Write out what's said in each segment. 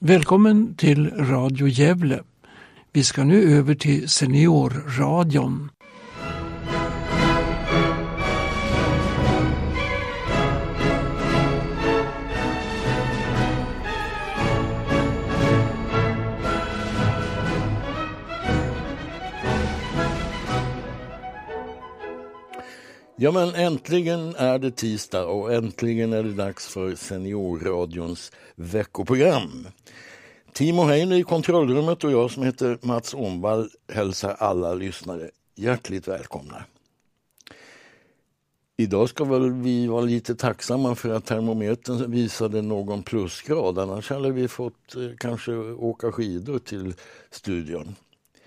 Välkommen till Radio Gävle. Vi ska nu över till Seniorradion. Ja, men äntligen är det tisdag och äntligen är det dags för Seniorradions veckoprogram. Timo Heine i kontrollrummet och jag som heter Mats Omvall hälsar alla lyssnare hjärtligt välkomna. Idag ska väl vi vara lite tacksamma för att termometern visade någon plusgrad, annars hade vi fått kanske åka skidor till studion.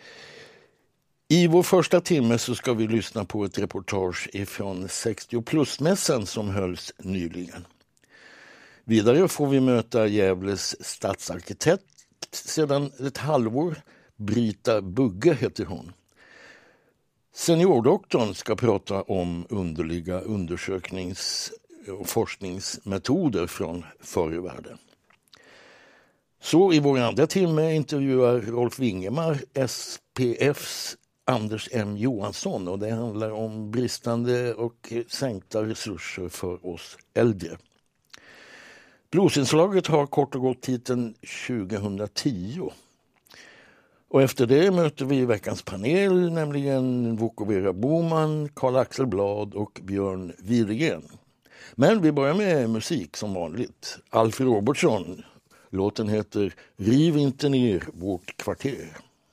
I vår första timme så ska vi lyssna på ett reportage ifrån 60 plus-mässan som hölls nyligen. Vidare får vi möta Gävles stadsarkitekt sedan ett halvår. Brita Bugge heter hon. Seniordoktorn ska prata om underliga undersöknings- och forskningsmetoder från förr i världen. Så i vår andra timme intervjuar Rolf Wingemar SPFs Anders M. Johansson och det handlar om bristande och sänkta resurser för oss äldre. Bluesinslaget har kort och gott titeln 2010. Och efter det möter vi veckans panel, nämligen Vukovera Boman, Karl-Axel Blad och Björn Widegren. Men vi börjar med musik som vanligt. Alf Robertsson, låten heter Riv inte ner vårt kvarter.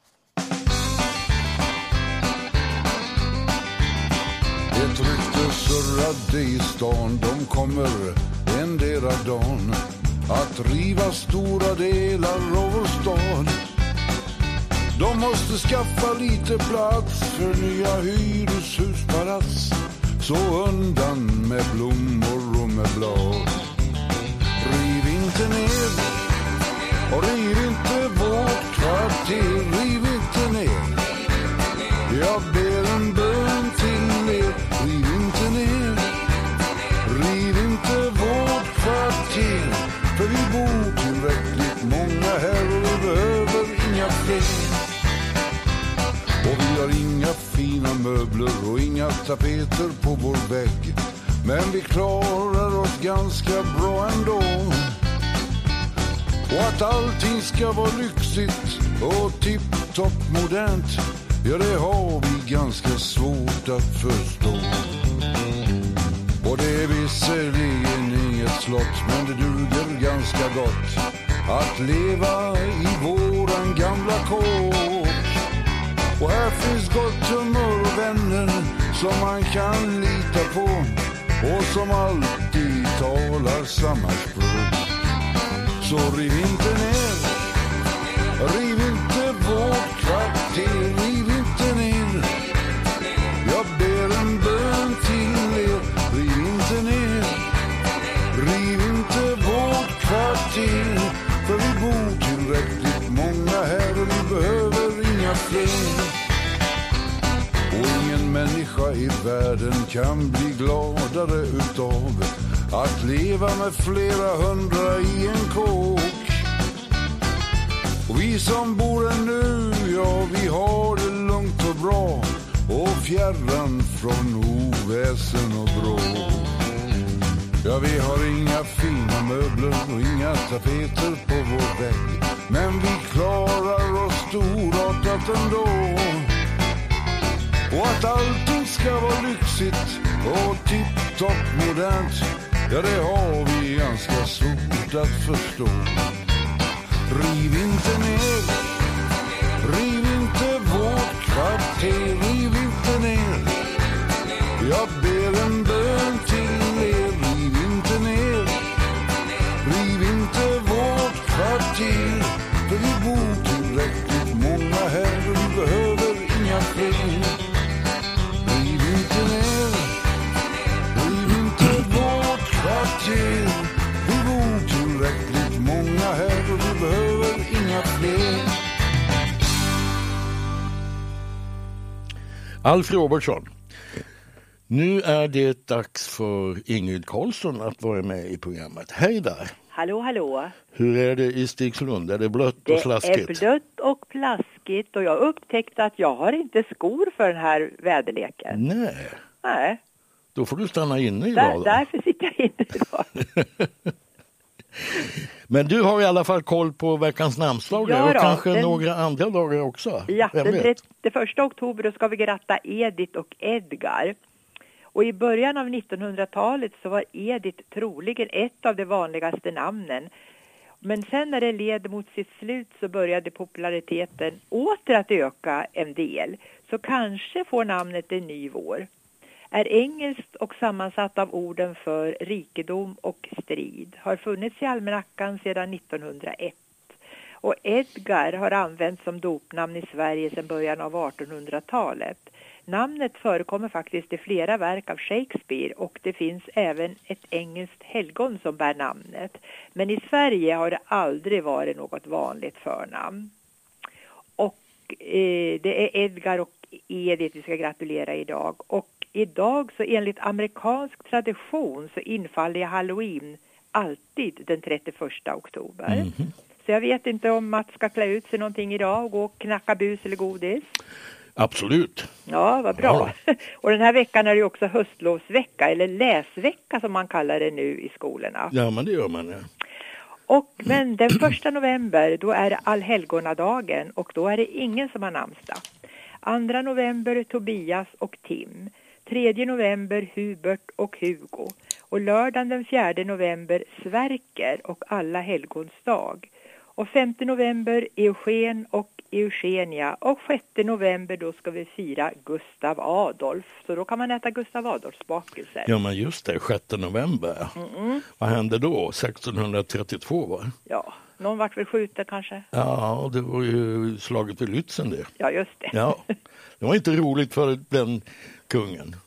Ett rykte surrade i stan, de kommer endera dagen att riva stora delar av vår stad. De måste skaffa lite plats för nya hyreshuspalats, så undan med blommor och med blad. Riv inte ner och riv inte vårt kvarter, riv inte ner. Jag ber en bön till er, riv inte ner. Riv inte vårt kvarter, för vi bor tillräckligt många här och vi behöver inga fler. Och vi har inga fina möbler och inga tapeter på vår vägg, men vi klarar oss ganska bra ändå. Och att allting ska vara lyxigt och tipptopp modernt, ja det har vi ganska svårt att förstå. Och det är visserligen inget slott, men det duger ganska gott att leva i våran gamla kåk. Och här finns gott humör och vänner som man kan lita på och som alltid talar samma språk. Så riv inte ner, riv inte vårt kvarter, riv inte ner. Jag ber en bön till er, riv inte ner. Riv inte vårt kvarter, för vi bor tillräckligt många här och vi behöver inga fler. Och ingen människa i världen kan bli gladare utav att leva med flera hundra i en kåk. Och vi som bor här nu, ja vi har det lugnt och bra och fjärran från oväsen och bråk. Ja, vi har inga fina möbler och inga tapeter på vår vägg, men vi klarar oss storartat ändå. Och att allting ska vara lyxigt och tipptopp modernt, ja det har vi ganska svårt att förstå. Riv inte ner, riv inte vårt kvarter, riv inte ner. Jag ber en bön till er, riv inte ner. Riv inte vårt kvarter, för vi bor tillräckligt många här och vi behöver inga fler. Riv inte ner, riv inte vårt kvarter, vi bor tillräckligt många här och vi behöver inga fler. Alf Robertsson. Nu är det dags för Ingrid Karlsson att vara med i programmet. Hej där! Hallå, hallå. Hur är det i Stigslund? Är det blött och slaskigt? Det är blött och plaskigt och jag upptäckte att jag har inte skor för den här väderleken. Nej. Då får du stanna inne idag. Därför sitter jag inne idag. Men du har i alla fall koll på veckans namnsdagar och kanske några andra dagar också. Ja, den 31 oktober då ska vi gratta Edith och Edgar. Och i början av 1900-talet så var Edith troligen ett av de vanligaste namnen. Men sen när det led mot sitt slut så började populariteten åter att öka en del. Så kanske får namnet en ny vår. Är engelskt och sammansatt av orden för rikedom och strid. Har funnits i almanackan sedan 1901. Och Edgar har använts som dopnamn i Sverige sedan början av 1800-talet. Namnet förekommer faktiskt i flera verk av Shakespeare och det finns även ett engelskt helgon som bär namnet. Men i Sverige har det aldrig varit något vanligt förnamn. Och det är Edgar och Edith vi ska gratulera idag. Och idag så enligt amerikansk tradition så infaller Halloween alltid den 31 oktober. Mm-hmm. Så jag vet inte om Mats ska klä ut sig någonting idag och gå och knacka bus eller godis. Absolut. Ja, vad bra. Ja. Och den här veckan är det också höstlovsvecka eller läsvecka som man kallar det nu i skolorna. Ja, men det gör man, ja. Men den 1 november då är det allhelgonadagen och då är det ingen som har namnsdag. 2 november Tobias och Tim. 3 november Hubert och Hugo. Och lördagen den 4 november Sverker och alla helgons dag. Och 5 november Eugen och Eugenia. Och 6 november då ska vi fira Gustav Adolf. Så då kan man äta Gustav Adolfs bakelser. Ja, men just det, 6 november. Mm-mm. Vad hände då? 1632 va? Ja, någon vart väl skjuten kanske. Ja, det var ju slaget vid Lützen det. Ja, just det. Ja, det var inte roligt för den kungen.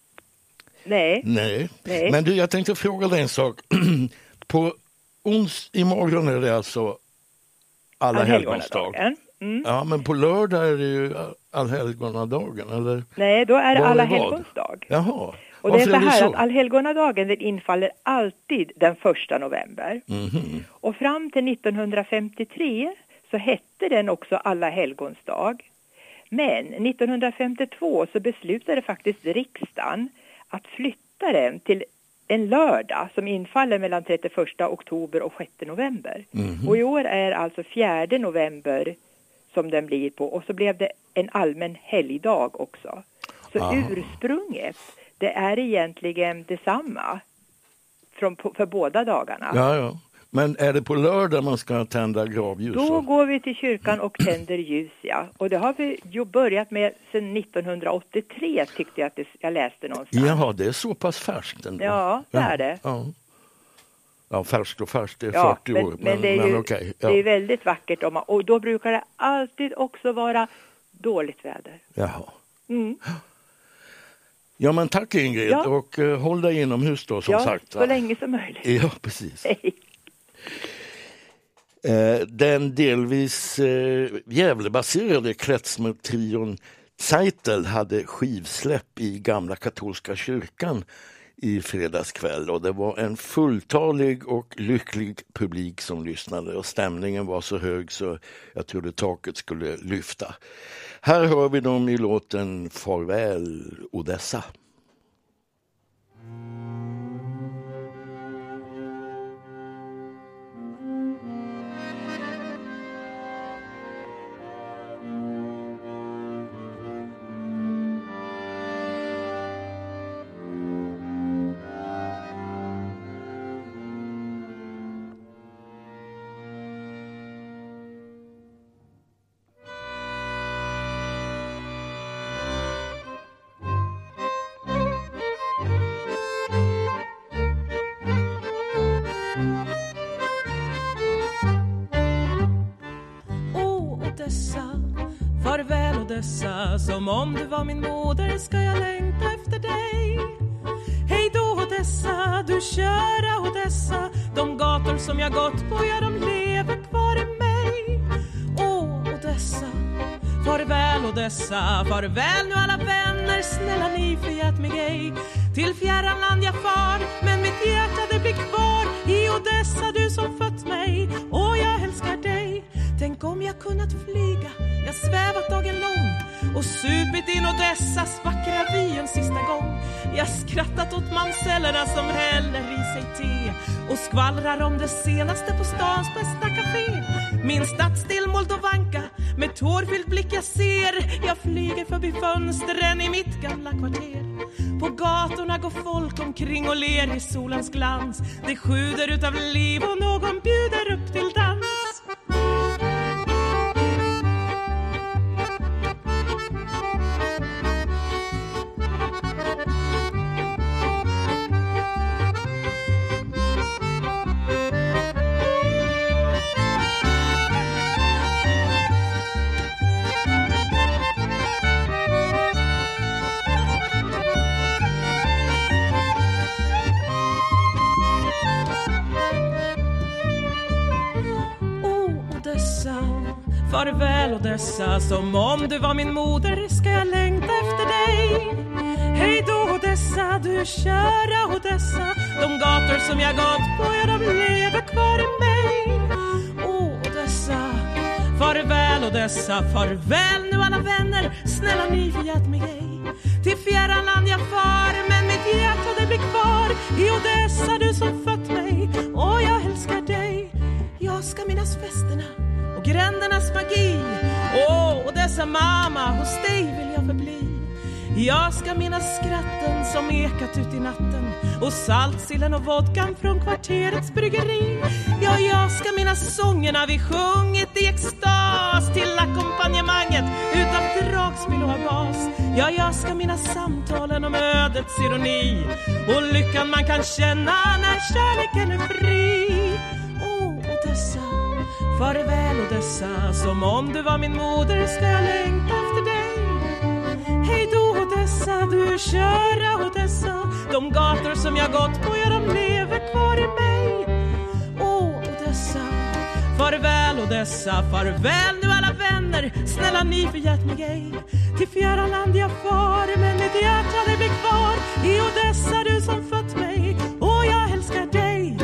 Nej. Men du, jag tänkte fråga dig en sak. På imorgon är det alltså Allhelgonsdag. Mm. Ja, men på lördag är det ju Allhelgonadagen, eller? Nej, då är det Allhelgonsdag. Jaha. Och det är så här att Allhelgonadagen den infaller alltid den 1 november. Mm-hmm. Och fram till 1953 så hette den också Allhelgonsdag. Men 1952 så beslutade faktiskt riksdagen att flytta den till en lördag som infaller mellan 31 oktober och 6 november. Mm-hmm. Och i år är alltså 4 november som den blir på. Och så blev det en allmän helgdag också. Så ursprunget, det är egentligen detsamma för båda dagarna. Ja. Men är det på lördag man ska tända gravljus? Då går vi till kyrkan och tänder ljus, ja. Och det har vi ju börjat med sedan 1983 tyckte jag att jag läste någonstans. Jaha, det är så pass färskt ändå. Ja, det är det. Ja, färskt och färskt, det är 40 år. Men det är ju det är väldigt vackert. Och då brukar det alltid också vara dåligt väder. Jaha. Mm. Ja, men tack Ingrid. Och håll dig inomhus då som sagt. Så länge som möjligt. Ja, precis. Hej. Den delvis Gävlebaserade klezmer-trion Zeitel hade skivsläpp i gamla katolska kyrkan i fredagskväll och det var en fulltalig och lycklig publik som lyssnade och stämningen var så hög så jag trodde taket skulle lyfta. Här hör vi dem i låten Farväl Odessa. Som om du var min moder ska jag längta efter dig. Hej då Odessa, du köra Odessa. De gator som jag gått på, ja de lever kvar i mig. Odessa, farväl Odessa. Farväl nu alla vänner, snälla ni förgät mig ej. Till fjärran land jag far, men mitt hjärta det blir kvar. I Odessa du som fött mig, och jag älskar dig. Tänk om jag kunnat flyga, jag svävat dagen lång och supit in Odessas vackra vy en sista gång. Jag skrattat åt mamsellerna som häller i sig te och skvallrar om det senaste på stans bästa café. Min stadsdel Moldovanka, med tårfylld blick jag ser. Jag flyger förbi fönstren i mitt gamla kvarter. På gatorna går folk omkring och ler i solens glans. Det sjuder utav liv och någon bjuder upp till dans. Farväl Odessa, som om du var min moder ska jag längta efter dig. Hej då Odessa, du kära Odessa, de gator som jag gått på, ja de lever kvar i mig. Odessa, farväl Odessa, farväl nu alla vänner, snälla ni förgät mig ej. Till fjärran land jag far, men mitt hjärta det blir kvar i Odessa, du som fött mig, och jag älskar dig. Jag ska minnas festerna och grändernas magi. Odessa mamma, hos dig vill jag förbli. Jag ska minnas skratten som ekat ut i natten och saltsillen och vodkan från kvarterets bryggeri. Ja, jag ska minnas sångerna vi sjungit i extas till ackompanjemanget utan dragspel och bas. Ja, jag ska minnas samtalen om ödets ironi och lyckan man kan känna när kärleken är fri. Odessa, farväl Odessa, som om du var min moder ska jag längta efter dig. Hej då Odessa, du kära Odessa, de gator som jag gått på, ja de lever kvar i mig. Odessa, farväl Odessa, farväl nu alla vänner, snälla ni förgät mig ej. Till fjärran land jag far, men mitt hjärta det blir kvar i Odessa, du som fött mig, och jag älskar dig.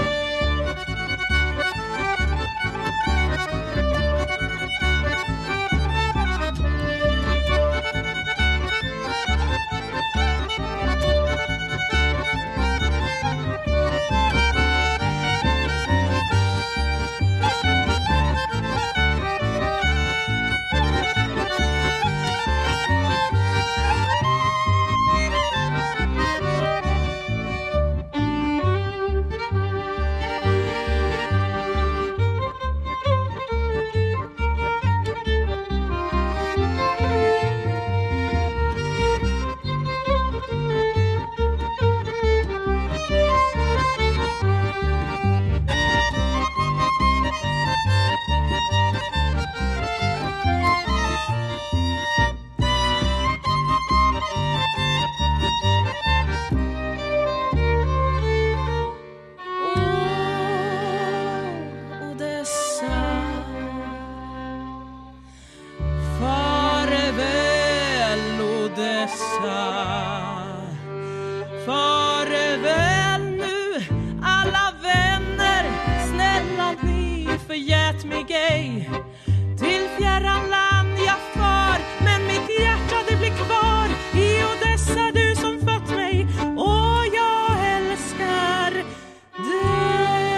Farväl nu alla vänner, snälla vi förgät mig ej. Till fjärran land jag far, men mitt hjärta det blir kvar i Odessa, du som fött mig, och jag älskar dig.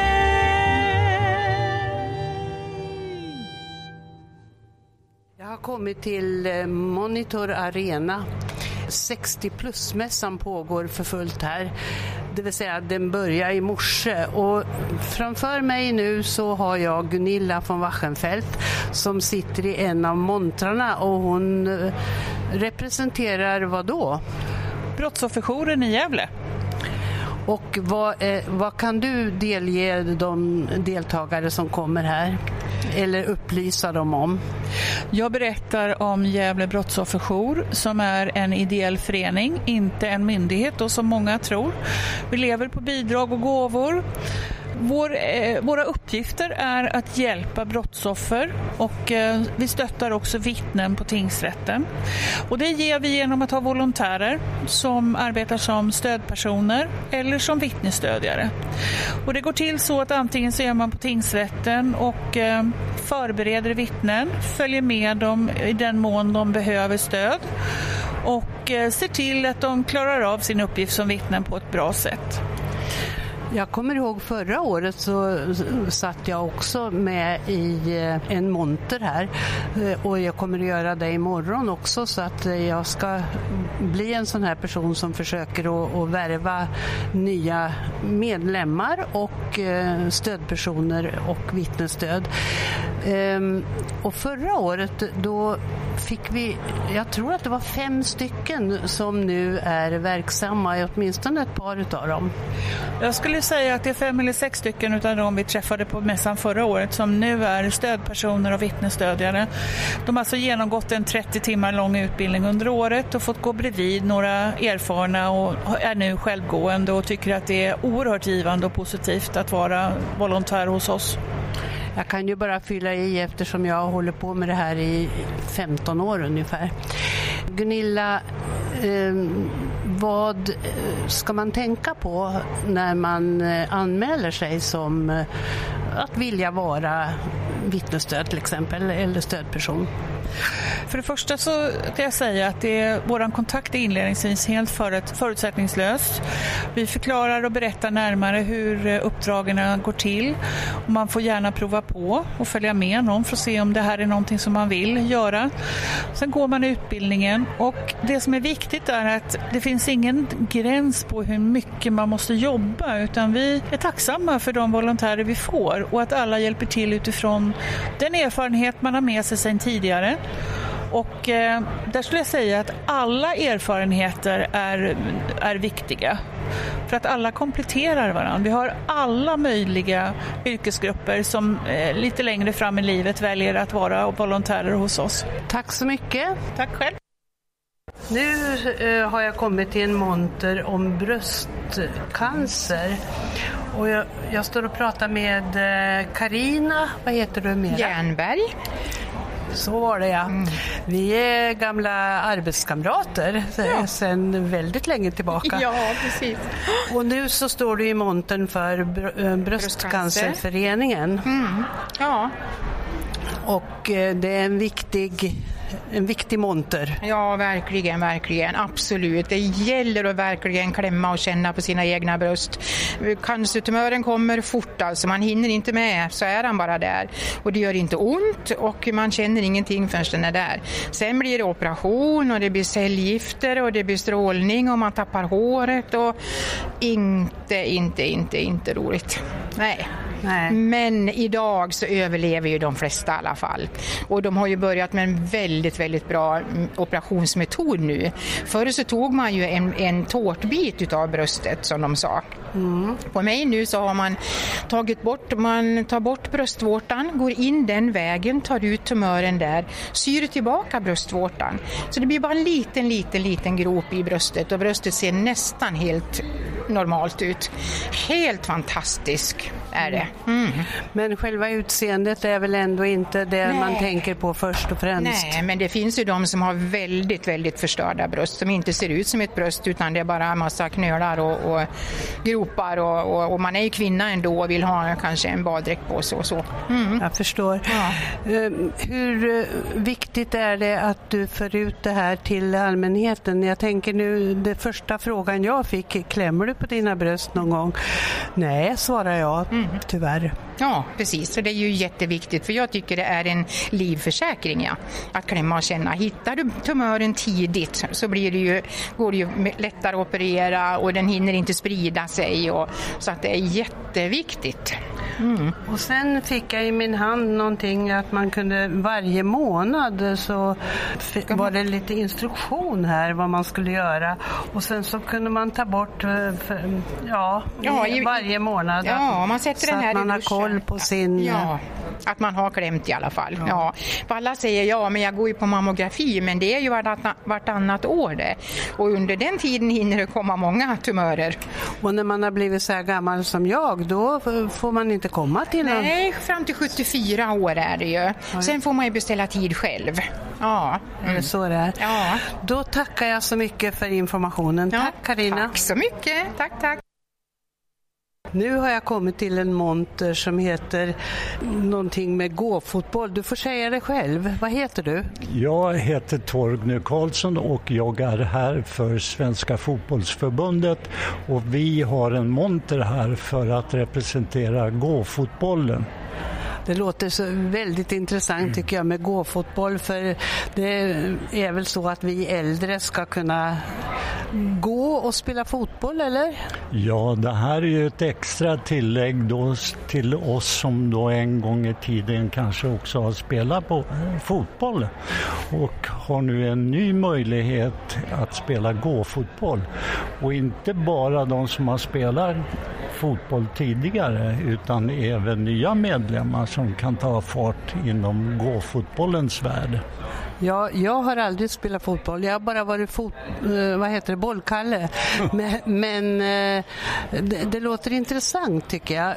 Jag har kommit till Monitor Arena. 60-plus-mässan pågår för fullt här. Det vill säga den börjar i morse. Och framför mig nu så har jag Gunilla von Wachenfeldt som sitter i en av montrarna, och hon representerar vad då? Brottsofferjouren i Gävle. Och vad kan du delge de deltagare som kommer här? Eller upplysa dem om? Jag berättar om Gävle brottsofferjour som är en ideell förening, inte en myndighet då, som många tror. Vi lever på bidrag och gåvor. Våra uppgifter är att hjälpa brottsoffer och vi stöttar också vittnen på tingsrätten. Och det ger vi genom att ha volontärer som arbetar som stödpersoner eller som vittnesstödjare. Och det går till så att antingen så är man på tingsrätten och förbereder vittnen, följer med dem i den mån de behöver stöd och ser till att de klarar av sin uppgift som vittnen på ett bra sätt. Jag kommer ihåg förra året så satt jag också med i en monter här och jag kommer att göra det imorgon också, så att jag ska bli en sån här person som försöker att värva nya medlemmar och stödpersoner och vittnesstöd. Och förra året då fick vi, jag tror att det var 5 stycken som nu är verksamma, åtminstone ett par utav dem. Jag skulle säga att det är 5 eller 6 stycken utav dem vi träffade på mässan förra året som nu är stödpersoner och vittnesstödjare. De har alltså genomgått en 30 timmar lång utbildning under året och fått gå bredvid några erfarna och är nu självgående och tycker att det är oerhört givande och positivt att vara volontär hos oss. Jag kan ju bara fylla i eftersom jag håller på med det här i 15 år ungefär. Gunilla, vad ska man tänka på när man anmäler sig som att vilja vara vittnesstöd till exempel eller stödperson? För det första så kan jag säga att vår kontakt är inledningsvis helt förutsättningslös. Vi förklarar och berättar närmare hur uppdragen går till. Och man får gärna prova på och följa med någon för att se om det här är någonting som man vill göra. Sen går man utbildningen och det som är viktigt är att det finns ingen gräns på hur mycket man måste jobba, utan vi är tacksamma för de volontärer vi får och att alla hjälper till utifrån den erfarenhet man har med sig sedan tidigare. Och där skulle jag säga att alla erfarenheter är viktiga för att alla kompletterar varandra. Vi har alla möjliga yrkesgrupper som lite längre fram i livet väljer att vara volontärer hos oss. Tack så mycket. Tack själv. Nu har jag kommit till en monter om bröstcancer. Och jag står och pratar med Carina, vad heter du mer? Järnberg. Så var det, ja. Vi är gamla arbetskamrater sedan väldigt länge tillbaka. Ja, precis. Och nu så står du i montern för Bröstcancerföreningen. Ja. Och det är en viktig monter. Ja, verkligen, verkligen. Absolut. Det gäller att verkligen klämma och känna på sina egna bröst. Cancertumören kommer fort, alltså man hinner inte med, så är han bara där. Och det gör inte ont och man känner ingenting förrän den är där. Sen blir det operation och det blir cellgifter och det blir strålning och man tappar håret och inte roligt. Nej. Men idag så överlever ju de flesta i alla fall. Och de har ju börjat med en väldigt, väldigt bra operationsmetod nu. Förr så tog man ju en tårtbit utav bröstet, som de sa. På mig nu så har man tar bort bröstvårtan, går in den vägen, tar ut tumören där, syr tillbaka bröstvårtan. Så det blir bara en liten grop i bröstet och bröstet ser nästan helt normalt ut. Helt fantastisk är det. Men själva utseendet är väl ändå inte det man tänker på först och främst? Nej, men det finns ju de som har väldigt, väldigt förstörda bröst som inte ser ut som ett bröst utan det är bara en massa knölar och gropar och man är ju kvinna ändå och vill ha kanske en baddräkt på sig och så. Jag förstår. Ja. Hur viktigt är det att du för ut det här till allmänheten? Jag tänker nu, det första frågan jag fick, klämmer du på dina bröst någon gång? Nej, svarar jag, tyvärr. Ja, precis. Så det är ju jätteviktigt för jag tycker det är en livförsäkring att klämma och känna. Hittar du tumören tidigt så går det ju lättare att operera och den hinner inte sprida sig. Så att det är jätteviktigt. Och sen fick jag i min hand någonting att man kunde varje månad så var det lite instruktion här vad man skulle göra och sen så kunde man ta bort varje månad man sätter så den här att man har koll på sin att man har klämt i alla fall. Ja. Alla säger men jag går ju på mammografi, men det är ju vartannat år det. Och under den tiden hinner det komma många tumörer. Och när man har blivit så här gammal som jag, då får man inte komma till någon? Nej, fram till 74 år är det ju. Sen får man ju beställa tid själv. Ja. Är det så det är? Ja. Då tackar jag så mycket för informationen. Tack Carina. Tack så mycket. Tack. Nu har jag kommit till en monter som heter någonting med gåfotboll. Du får säga det själv. Vad heter du? Jag heter Torgny Karlsson och jag är här för Svenska fotbollsförbundet. Och vi har en monter här för att representera gåfotbollen. Det låter så väldigt intressant tycker jag med gåfotboll, för det är väl så att vi äldre ska kunna gå och spela fotboll, eller? Ja, det här är ju ett extra tillägg då till oss som då en gång i tiden kanske också har spelat på fotboll och har nu en ny möjlighet att spela gåfotboll. Och inte bara de som har spelat fotboll tidigare utan även nya medlemmar som kan ta fart inom gåfotbollens värld. Ja, jag har aldrig spelat fotboll. Jag har bara varit bollkalle. Men det låter intressant tycker jag.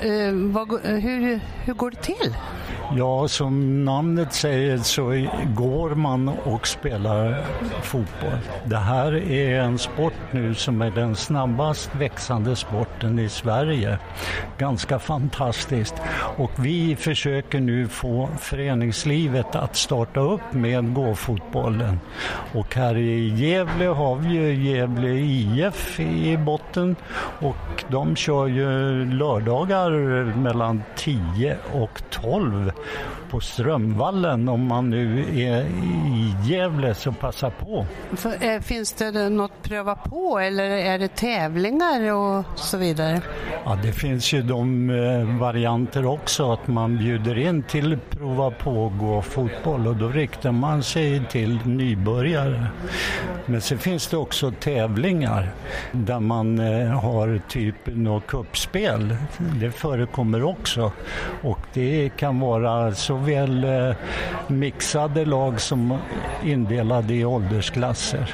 Hur går det till? Ja, som namnet säger så går man och spelar fotboll. Det här är en sport nu som är den snabbast växande sporten i Sverige. Ganska fantastiskt. Och vi försöker nu få föreningslivet att starta upp med gåfotbollen. Och här i Gävle har vi ju Gävle IF i botten. Och de kör ju lördagar mellan 10 och 12 på Strömvallen. Om man nu är i Gävle så passa på. Finns det något pröva på eller är det tävlingar och så vidare? Ja, det finns ju de varianter också att man bjuder in till prova på gå fotboll och då riktar man sig till nybörjare. Men så finns det också tävlingar där man har typ något kuppspel. Det förekommer också och det kan vara såväl mixade lag som indelade i åldersklasser.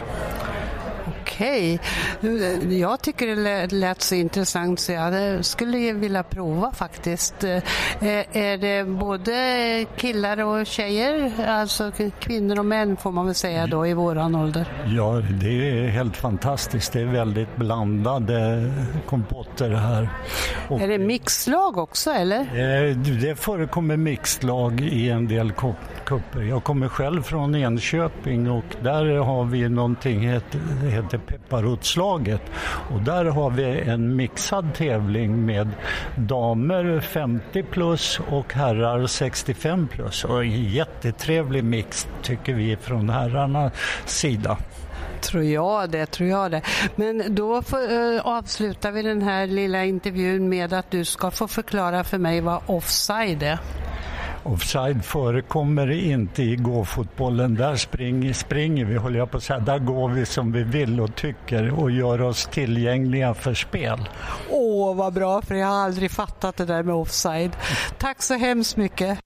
Okej, jag tycker det lät så intressant så jag skulle vilja prova faktiskt. Är det både killar och tjejer, alltså kvinnor och män får man väl säga då i våran ålder? Ja, det är helt fantastiskt. Det är väldigt blandade kompotter här. Och är det mixlag också eller? Det förekommer mixlag i en del kupper. Jag kommer själv från Enköping och där har vi någonting heter Pepparrotslaget och där har vi en mixad tävling med damer 50 plus och herrar 65 plus och en jättetrevlig mix tycker vi från herrarnas sida. Tror jag det. Men då avslutar vi den här lilla intervjun med att du ska få förklara för mig vad offside är. Offside förekommer inte i gåfotbollen. Där springer vi, håller jag på att säga. Där går vi som vi vill och tycker och gör oss tillgängliga för spel. Åh, vad bra, för jag har aldrig fattat det där med offside. Tack så hemskt mycket.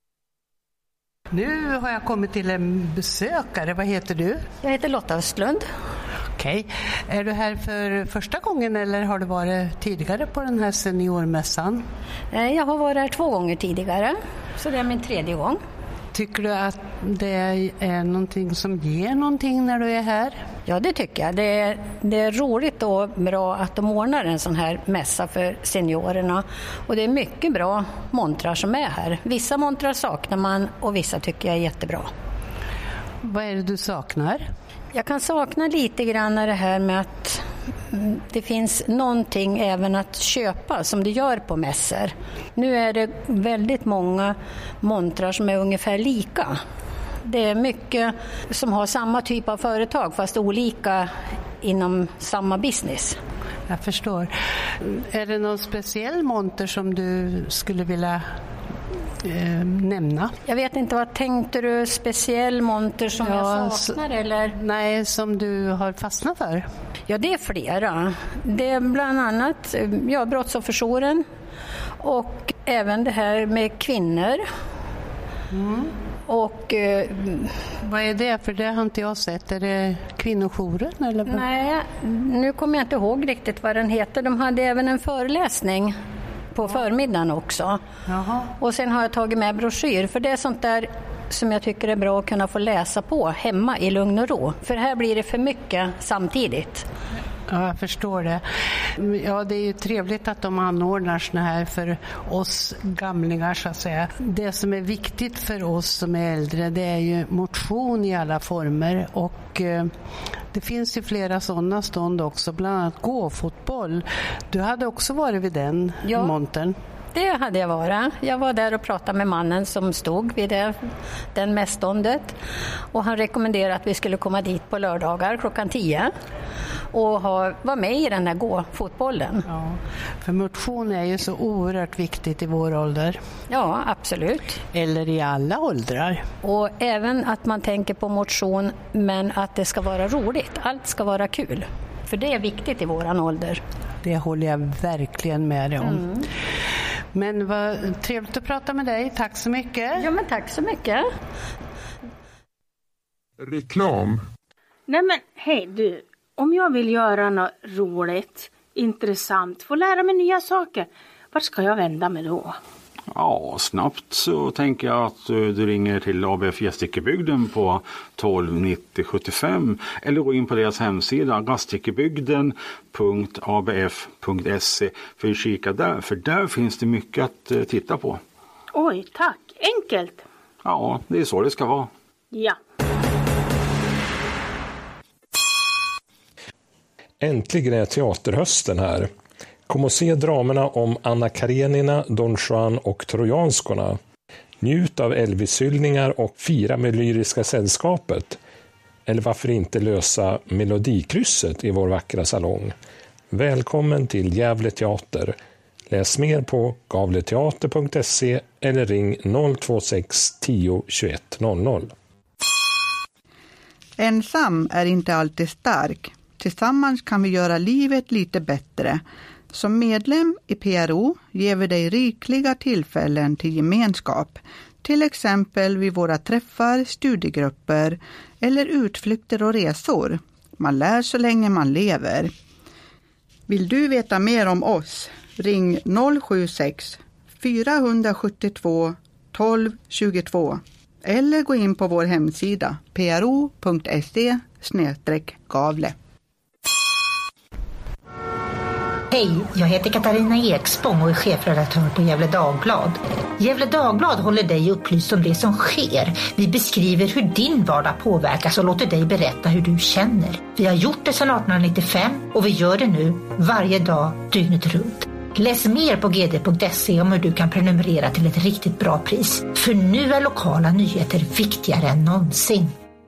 Nu har jag kommit till en besökare. Vad heter du? Jag heter Lotta Östlund. Okej. Är du här för första gången eller har du varit tidigare på den här seniormässan? Jag har varit här 2 gånger tidigare, så det är min 3:e gång. Tycker du att det är någonting som ger någonting när du är här? Ja, det tycker jag. Det är roligt och bra att de ordnar en sån här mässa för seniorerna. Och det är mycket bra montrar som är här. Vissa montrar saknar man och vissa tycker jag är jättebra. Vad är det du saknar? Jag kan sakna lite grann det här med att det finns någonting även att köpa som det gör på mässor. Nu är det väldigt många montrar som är ungefär lika. Det är mycket som har samma typ av företag fast olika inom samma business. Jag förstår. Är det någon speciell monter som du skulle vilja nämna? Jag vet inte, vad tänkte du? Speciell monter som jag saknar eller? Nej, som du har fastnat för. Ja, det är flera. Det är bland annat brottsofferjouren och även det här med kvinnor Och vad är det? För det har inte jag sett. Är det kvinnojouren? Eller? Nej, nu kommer jag inte ihåg riktigt vad den heter. De hade även en föreläsning på förmiddagen också. Jaha. Och sen har jag tagit med broschyr. För det är sånt där som jag tycker är bra att kunna få läsa på hemma i lugn och ro. För här blir det för mycket samtidigt. Ja, jag förstår det. Ja, det är ju trevligt att de anordnar såna här för oss gamlingar så att säga. Det som är viktigt för oss som är äldre, det är ju motion i alla former, och det finns ju flera sådana stånd också, bland annat gåfotboll. Du hade också varit vid den montern. Det hade jag varit. Jag var där och pratade med mannen som stod vid den mäståndet. Och han rekommenderade att vi skulle komma dit på lördagar 10:00 och vara med i den här gåfotbollen. Ja, för motion är ju så oerhört viktigt i vår ålder. Ja, absolut. Eller i alla åldrar. Och även att man tänker på motion, men att det ska vara roligt. Allt ska vara kul. För det är viktigt i våran ålder. Det håller jag verkligen med dig om. Men vad trevligt att prata med dig. Tack så mycket. Ja, men tack så mycket. Reklam. Nej men hej du. Om jag vill göra något roligt, intressant, få lära mig nya saker, vart ska jag vända mig då? Ja, snabbt så tänker jag att du ringer till ABF Gästrikebygden på 12 90 75 eller gå in på deras hemsida gastrikebygden.abf.se för att kika där, för där finns det mycket att titta på. Oj, tack. Enkelt. Ja, det är så det ska vara. Ja. Äntligen är teaterhösten här. Kom och se dramerna om Anna Karenina, Don Juan och Trojanskorna. Njut av Elvis-hyllningar och fira med Lyriska sällskapet. Eller varför inte lösa melodikrysset i vår vackra salong. Välkommen till Gävle teater. Läs mer på gavleteater.se eller ring 026 10 21 00. Ensam är inte alltid stark. Tillsammans kan vi göra livet lite bättre. Som medlem i PRO ger vi dig rikliga tillfällen till gemenskap. Till exempel vid våra träffar, studiegrupper eller utflykter och resor. Man lär så länge man lever. Vill du veta mer om oss? Ring 076 472 12 22 eller gå in på vår hemsida pro.se/Gavle. Hej, jag heter Katarina Ekspång och är chefredaktör på Gävle Dagblad. Gävle Dagblad håller dig upplyst om det som sker. Vi beskriver hur din vardag påverkas och låter dig berätta hur du känner. Vi har gjort det sedan 1895 och vi gör det nu varje dag, dygnet runt. Läs mer på gd.se om hur du kan prenumerera till ett riktigt bra pris. För nu är lokala nyheter viktigare än någonsin.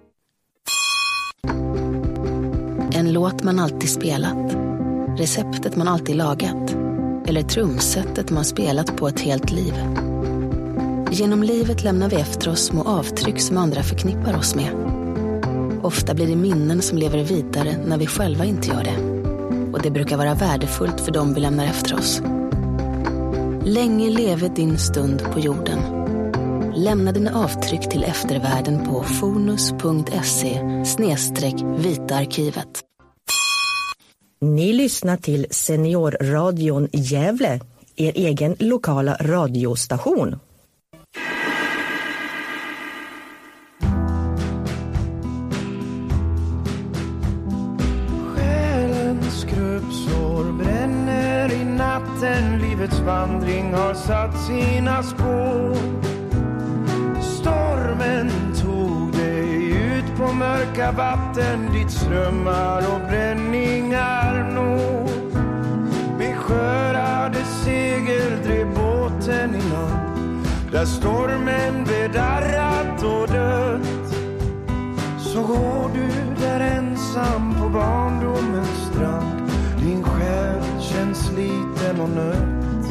En låt man alltid spelat. Receptet man alltid lagat. Eller trumsetet man spelat på ett helt liv. Genom livet lämnar vi efter oss små avtryck som andra förknippar oss med. Ofta blir det minnen som lever vidare när vi själva inte gör det. Och det brukar vara värdefullt för dem vi lämnar efter oss. Länge leve din stund på jorden. Lämna dina avtryck till eftervärlden på fonus.se/vitaarkivet. Ni lyssnar till Seniorradion Gävle, er egen lokala radiostation. Själens skrubbsår bränner i natten. Livets vandring har satt sina spår. Stormen tog dig ut på mörka vatten dit strömmar och bränningar når. Med skörade segel drev båten i land där stormen bedarrat och dött. Så går du där ensam på barndomens strand. Din själ känns liten och nött.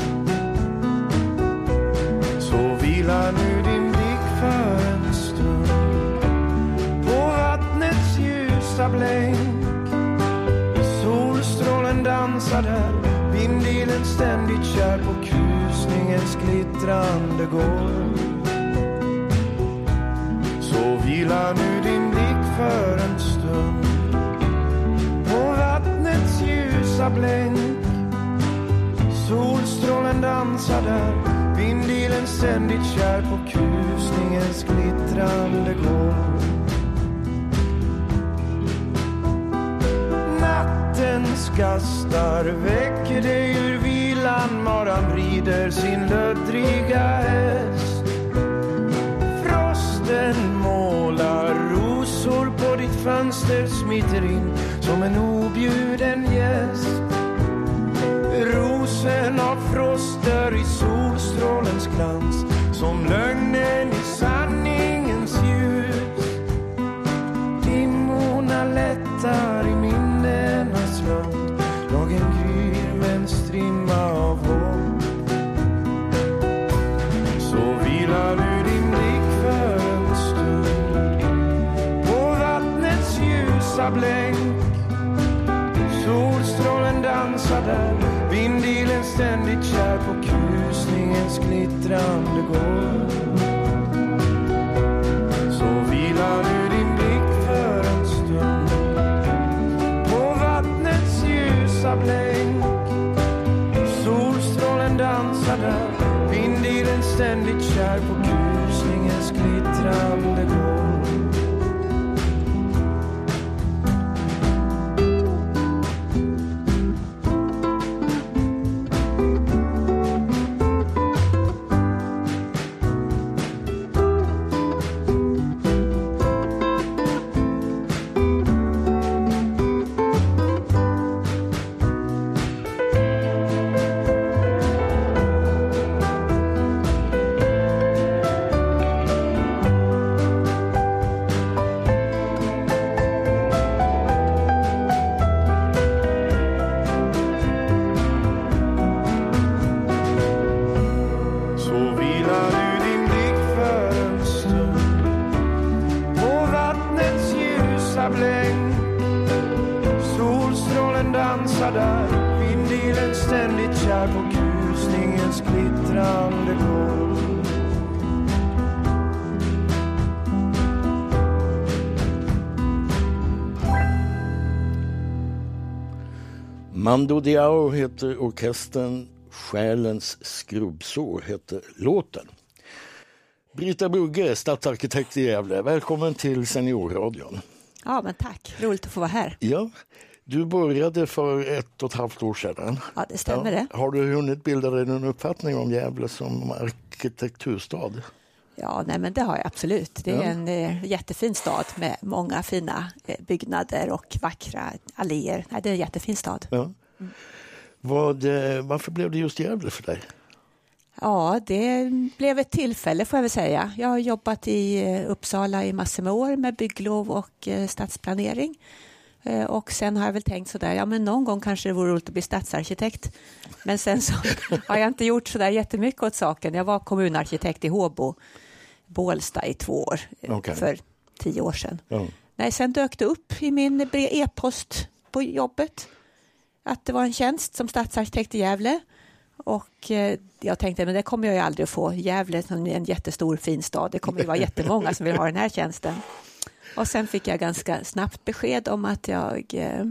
Så vila nu din blick för en stund på vattnets ljusa blänk. I solstrålen dansar där vindelen ständigt kär på krusningens glittrande golv. vila nu din blick för en stund på vattnets ljusa blänk. Solstrålen dansar där, vinddilen ständigt kär på krusningens glittrande golv. Nattens gastar väcker dig ur vilan, maran rider sin löddriga häst. Frosten målar rosor på ditt fönster, smiter in som en objuden gäst. Rosen av froster i solstrålens glans, som lögnen i sanningens ljus. Dimmorna lättar i minnenas land, dagen gryr med en strimma av hopp. Så vila nu din blick för en stund på vattnets ljusa blänk. Solstrålen dansar där, vinddilen ständigt kär på krusningens glittrande golv. Så vila nu din blick för en stund på vattnets ljusa blänk. Solstrålen dansar där, vinddilen ständigt kär på krusningens glittrande golv. Mando Diao heter orkestern, Själens skrubbsår heter låten. Brita Bugge, stadsarkitekt i Gävle, välkommen till Seniorradion. Ja, men tack. Roligt att få vara här. Ja, du började för 1,5 år sedan. Ja, det stämmer det. Har du hunnit bilda dig en uppfattning om Gävle som arkitekturstad? Ja, nej, men det har jag absolut. Det är en jättefin stad med många fina byggnader och vackra alléer. Nej, det är en jättefin stad. Ja. Varför blev det just Gävle för dig? Ja, det blev ett tillfälle får jag väl säga. Jag har jobbat i Uppsala i massor med år med bygglov och stadsplanering. Och sen har jag väl tänkt sådär, ja men någon gång kanske det vore roligt att bli stadsarkitekt. Men sen så har jag inte gjort sådär jättemycket åt saken. Jag var kommunarkitekt i Håbo, Bålsta i 2 år för 10 år sedan. Nej, sen dök det upp i min e-post på jobbet att det var en tjänst som stadsarkitekt i Gävle. Och jag tänkte, men det kommer jag ju aldrig att få. Gävle som är en jättestor fin stad. Det kommer ju vara jättemånga som vill ha den här tjänsten. Och sen fick jag ganska snabbt besked om att jag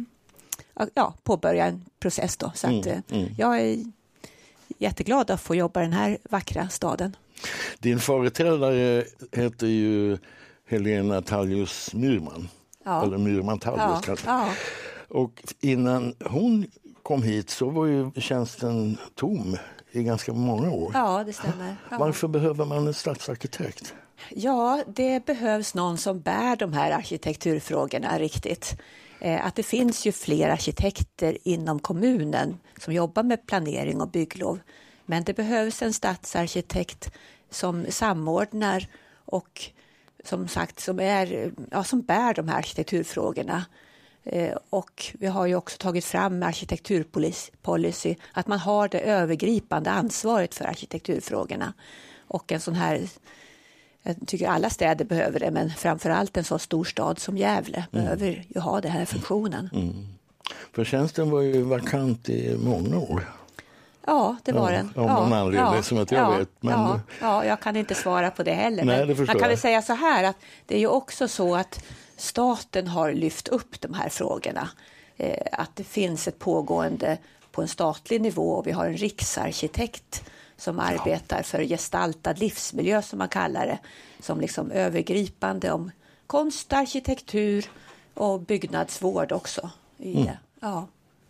påbörjar en process då. Så att jag är jätteglad att få jobba i den här vackra staden. Din företrädare heter ju Helena Tallius Myrman. Ja. Eller Myrman Tallius kanske. Ja. Och innan hon kom hit så var ju tjänsten tom i ganska många år. Ja, det stämmer. Ja. Varför behöver man en stadsarkitekt? Ja, det behövs någon som bär de här arkitekturfrågorna riktigt. Att det finns ju fler arkitekter inom kommunen som jobbar med planering och bygglov. Men det behövs en stadsarkitekt som samordnar och som sagt som bär de här arkitekturfrågorna. Och vi har ju också tagit fram arkitekturpolicy att man har det övergripande ansvaret för arkitekturfrågorna. Och en sån här, jag tycker alla städer behöver det, men framförallt en så stor stad som Gävle behöver ju ha den här funktionen. För tjänsten var ju vakant i många år. Ja, det var den. Av någon anledning som att jag vet. Men... Ja, jag kan inte svara på det heller. Nej, men man kan väl säga så här att det är ju också så att staten har lyft upp de här frågorna. Att det finns ett pågående på en statlig nivå och vi har en riksarkitekt som arbetar för gestaltad livsmiljö som man kallar det. Som liksom övergripande om konst, arkitektur och byggnadsvård också. Ja.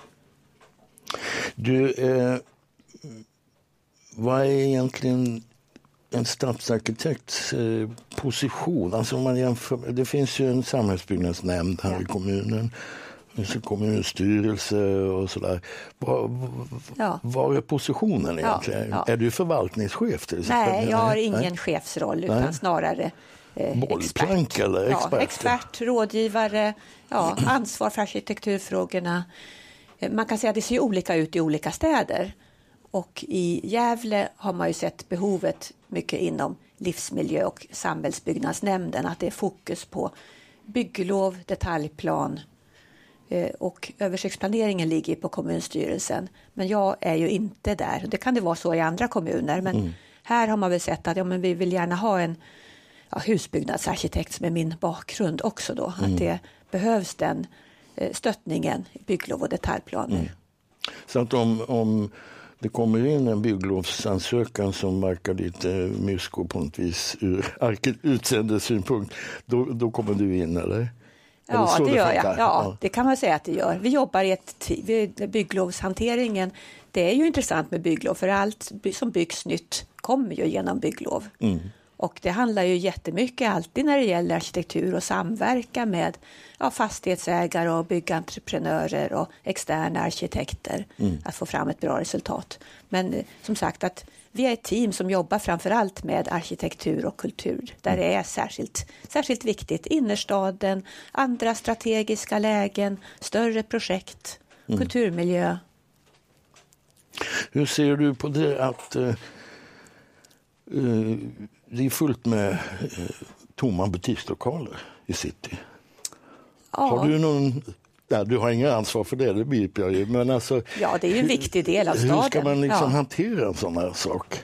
Du, vad är egentligen en stadsarkitekts position? Alltså om man jämför, det finns ju en samhällsbyggnadsnämnd här i kommunen. Det finns en kommunstyrelse och sådär. Vad är positionen egentligen? Ja. Är du förvaltningschef till exempel? Nej, jag har ingen chefsroll utan snarare bollplank eller expert? Ja, expert, rådgivare, ansvar för arkitekturfrågorna. Man kan säga att det ser olika ut i olika städer. Och i Gävle har man ju sett behovet mycket inom livsmiljö och samhällsbyggnadsnämnden. Att det är fokus på bygglov, detaljplan och översiktsplaneringen ligger på kommunstyrelsen. Men jag är ju inte där. Det kan det vara så i andra kommuner. Men här har man väl sett att vi vill gärna ha en husbyggnadsarkitekt som är min bakgrund också då. Att det behövs den stöttningen i bygglov och detaljplaner. Så att om det kommer in en bygglovsansökan som verkar lite mysko på något vis ur utseendesynpunkt, då kommer du in, eller? Ja, det gör jag. Ja, det kan man säga att det gör. Vi jobbar i bygglovshanteringen. Det är ju intressant med bygglov, för allt som byggs nytt kommer ju genom bygglov. Och det handlar ju jättemycket alltid när det gäller arkitektur och samverka med fastighetsägare och byggentreprenörer och externa arkitekter att få fram ett bra resultat. Men som sagt att vi är ett team som jobbar framförallt med arkitektur och kultur. Där det är särskilt viktigt. Innerstaden, andra strategiska lägen, större projekt, kulturmiljö. Hur ser du på det att det är fullt med tomma butikslokaler i city? Ja. Har du någon... Ja, du har inga ansvar för det begriper jag ju. Men alltså, ja, det är ju en viktig del av staden. Hur ska man hantera en sån här sak?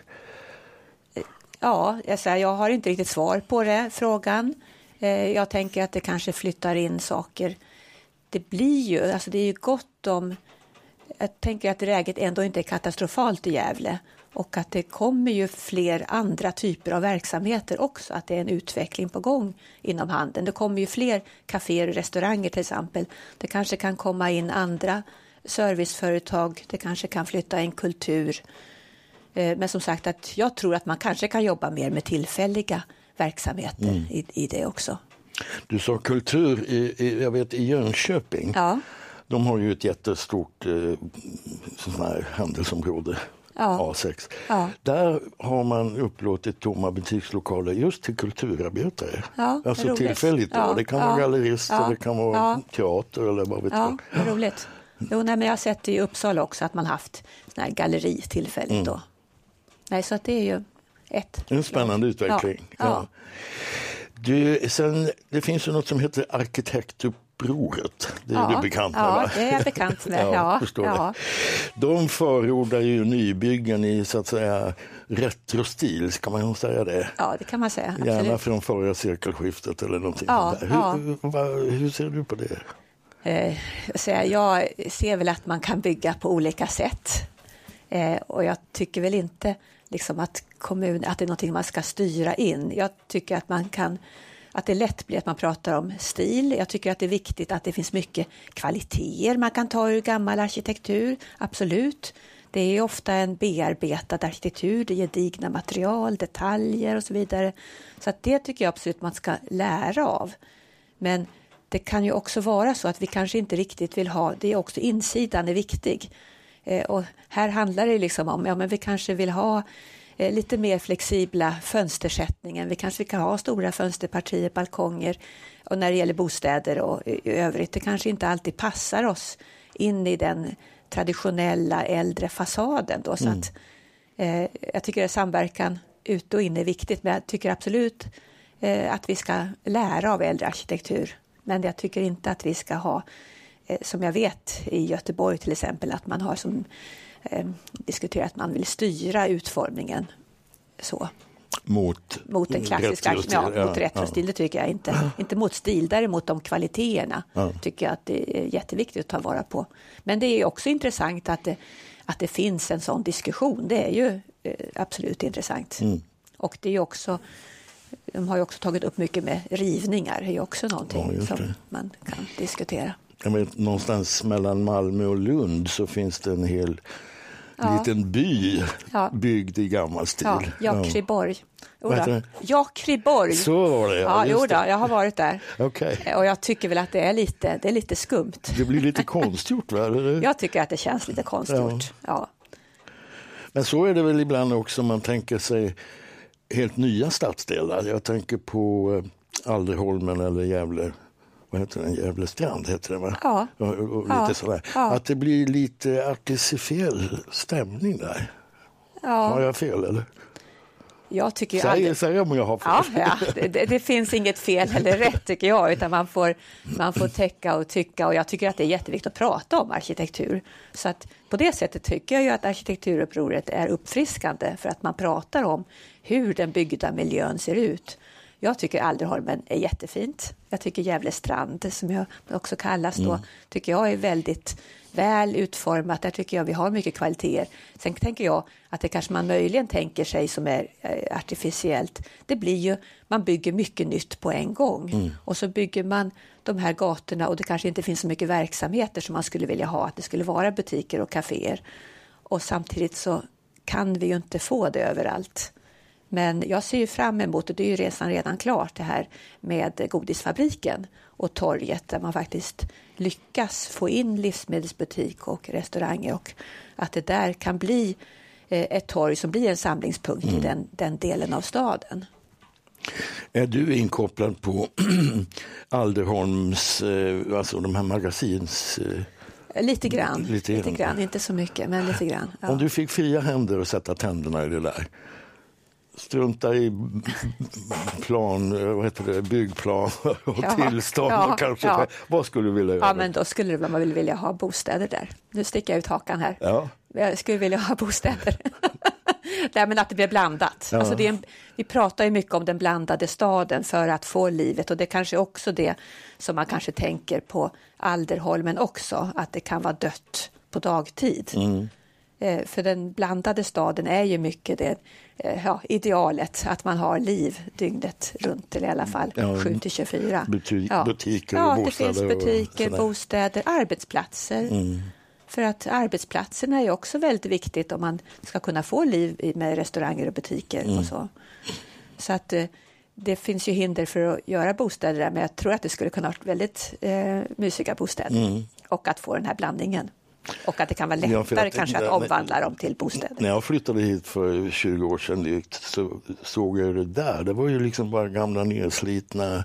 Ja, jag har inte riktigt svar på frågan. Jag tänker att det kanske flyttar in saker. Det blir ju, det är ju gott om... Jag tänker att läget ändå inte är katastrofalt i Gävle. Och att det kommer ju fler andra typer av verksamheter också. Att det är en utveckling på gång inom handeln. Det kommer ju fler kaféer och restauranger till exempel. Det kanske kan komma in andra serviceföretag. Det kanske kan flytta in kultur. Men som sagt att jag tror att man kanske kan jobba mer med tillfälliga verksamheter i det också. Du sa kultur jag vet i Jönköping. Ja. De har ju ett jättestort sån här handelsområde. A6. Ja. Där har man upplåtit tomma butikslokaler just till kulturarbetare. Ja, alltså roligt. Tillfälligt då. Ja, det kan vara gallerister, det kan vara teater eller vad vet jag. Ja, roligt. Men jag har sett i Uppsala också att man haft sån här galleri tillfälligt då. Nej, så att det är ju en spännande utveckling. Ja. Det finns ju något som heter arkitektupproret. Det är du bekant med, va? Ja, det är jag bekant med. Förstår det. De förordar ju nybyggen i så att säga retrostil, kan man säga det? Ja, det kan man säga. Gärna absolut. Från förra sekelskiftet eller någonting. Hur ser du på det? Jag ser väl att man kan bygga på olika sätt. Och jag tycker väl inte att att det är någonting man ska styra in. Jag tycker att det lätt blir att man pratar om stil. Jag tycker att det är viktigt att det finns mycket kvaliteter man kan ta ur gammal arkitektur. Absolut. Det är ofta en bearbetad arkitektur. Det ger digna material, detaljer och så vidare. Så att det tycker jag absolut man ska lära av. Men det kan ju också vara så att vi kanske inte riktigt vill ha, det är också insidan är viktig. Och här handlar det om, men vi kanske vill ha lite mer flexibla fönstersättningen. Vi kanske kan ha stora fönsterpartier, balkonger och när det gäller bostäder och i övrigt. Det kanske inte alltid passar oss in i den traditionella äldre fasaden då. Så att jag tycker att samverkan ut och in är viktigt, men jag tycker absolut att vi ska lära av äldre arkitektur. Men jag tycker inte att vi ska ha, som jag vet i Göteborg till exempel, att man har som diskuterat att man vill styra utformningen så. Mot en klassisk mot retrostil, det tycker jag inte mot stil, däremot de kvaliteterna tycker jag att det är jätteviktigt att ta vara på. Men det är också intressant att det finns en sån diskussion, det är ju absolut intressant. Och det är ju också, de har ju också tagit upp mycket med rivningar, det är ju också någonting som man kan diskutera. Jag vet, någonstans mellan Malmö och Lund så finns det en hel liten by byggd i gammal stil. Ja, Jakriborg. Jakriborg. Så var det. Ja, jag har varit där. Okay. Och jag tycker väl att det är lite skumt. Det blir lite konstgjort, va? Jag tycker att det känns lite konstgjort. Ja. Men så är det väl ibland också, man tänker sig helt nya stadsdelar. Jag tänker på Alderholmen eller Gävle. Vad heter den? Gävlestrand heter det, va? Ja. Och lite sådär. Ja. Att det blir lite artificiell stämning där. Ja. Har jag fel, eller? Jag tycker säg om jag har fel. Ja. Det finns inget fel eller rätt, tycker jag, utan man får täcka och tycka, och jag tycker att det är jätteviktigt att prata om arkitektur. Så att på det sättet tycker jag ju att arkitekturupproret är uppfriskande, för att man pratar om hur den byggda miljön ser ut. Jag tycker Alderholmen är jättefint. Jag tycker Gävlestrand, som jag också kallas då, tycker jag är väldigt väl utformat. Där tycker jag vi har mycket kvaliteter. Sen tänker jag att det kanske man möjligen tänker sig som är artificiellt. Det blir ju, man bygger mycket nytt på en gång. Och så bygger man de här gatorna, och det kanske inte finns så mycket verksamheter som man skulle vilja ha. Att det skulle vara butiker och kaféer. Och samtidigt så kan vi ju inte få det överallt. Men jag ser ju fram emot, och det är ju redan klart, det här med godisfabriken och torget, där man faktiskt lyckas få in livsmedelsbutik och restauranger, och att det där kan bli ett torg som blir en samlingspunkt i den delen av staden. Är du inkopplad på Alderholms, alltså de här magasins... Lite grann, inte så mycket, men lite grann. Ja. Om du fick fria händer och sätta tänderna i det där, strunta i byggplan och tillstånd kanske. Ja. Vad skulle du vilja göra? Ja, men då skulle man vilja ha bostäder där. Nu sticker jag ut hakan här. Ja. Jag skulle vilja ha bostäder. Nej, men att det blir blandat. Ja. Alltså vi pratar ju mycket om den blandade staden för att få livet, och det kanske också det som man kanske tänker på Alderholmen också, att det kan vara dött på dagtid. För den blandade staden är ju mycket det idealet, att man har liv dygnet runt, eller i alla fall 7-24. Butiker och bostäder. Ja, det finns butiker, bostäder, arbetsplatser. För att arbetsplatserna är också väldigt viktigt om man ska kunna få liv med restauranger och butiker och så. Så att det finns ju hinder för att göra bostäder där, men jag tror att det skulle kunna vara väldigt mysiga bostäder. Och att få den här blandningen. Och att det kan vara lättare kanske att omvandla dem till bostäder. När jag flyttade hit för 20 år sedan så såg jag det där. Det var ju liksom bara gamla nedslitna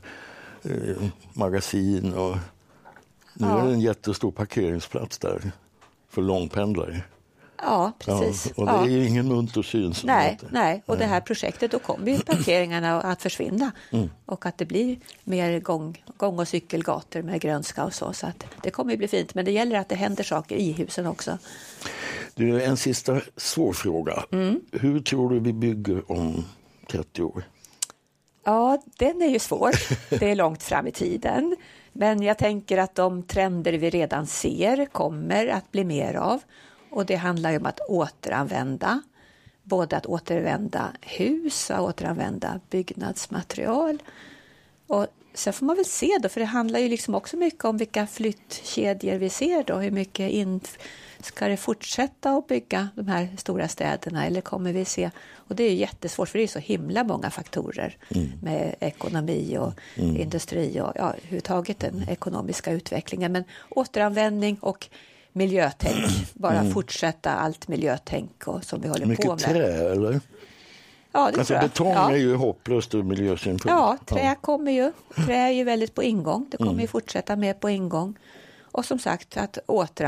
magasin, och nu är det en jättestor parkeringsplats där för långpendlare. Ja, precis. Ja, och det är ju ingen munter syn. Nej, och det här projektet, då kommer ju parkeringarna att försvinna. Och att det blir mer gång- och cykelgator med grönska och så att det kommer ju bli fint. Men det gäller att det händer saker i husen också. Du, en sista svår fråga. Hur tror du vi bygger om 30 år? Ja, den är ju svår. Det är långt fram i tiden. Men jag tänker att de trender vi redan ser kommer att bli mer av. Och det handlar ju om att återanvända. Både att återanvända hus och återanvända byggnadsmaterial. Och sen får man väl se då, för det handlar ju liksom också mycket om vilka flyttkedjor vi ser då. Hur mycket ska det fortsätta att bygga de här stora städerna, eller kommer vi se? Och det är ju jättesvårt, för det är så himla många faktorer med ekonomi och industri och överhuvudtaget den ekonomiska utvecklingen. Men återanvändning och miljötänk, bara fortsätta allt miljötänk och som vi håller mycket på med. Mycket trä, eller? Ja, det tror jag. Betong är ju hopplöst ur miljösynpunkt. Ja, trä kommer ju. Trä är ju väldigt på ingång. Det kommer ju fortsätta med på ingång. Och som sagt, att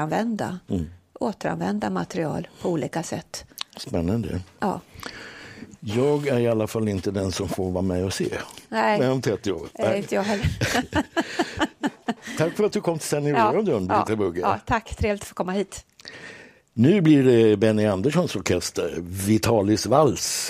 återanvända material på olika sätt. Spännande. Ja. Jag är i alla fall inte den som får vara med och se. Nej, om 30 år. Nej, inte jag heller. Tack för att du kom till Seniorradion, Britta Bugge. Ja, tack. Trevligt att få komma hit. Nu blir det Benny Anderssons orkester, Vitalis Vals.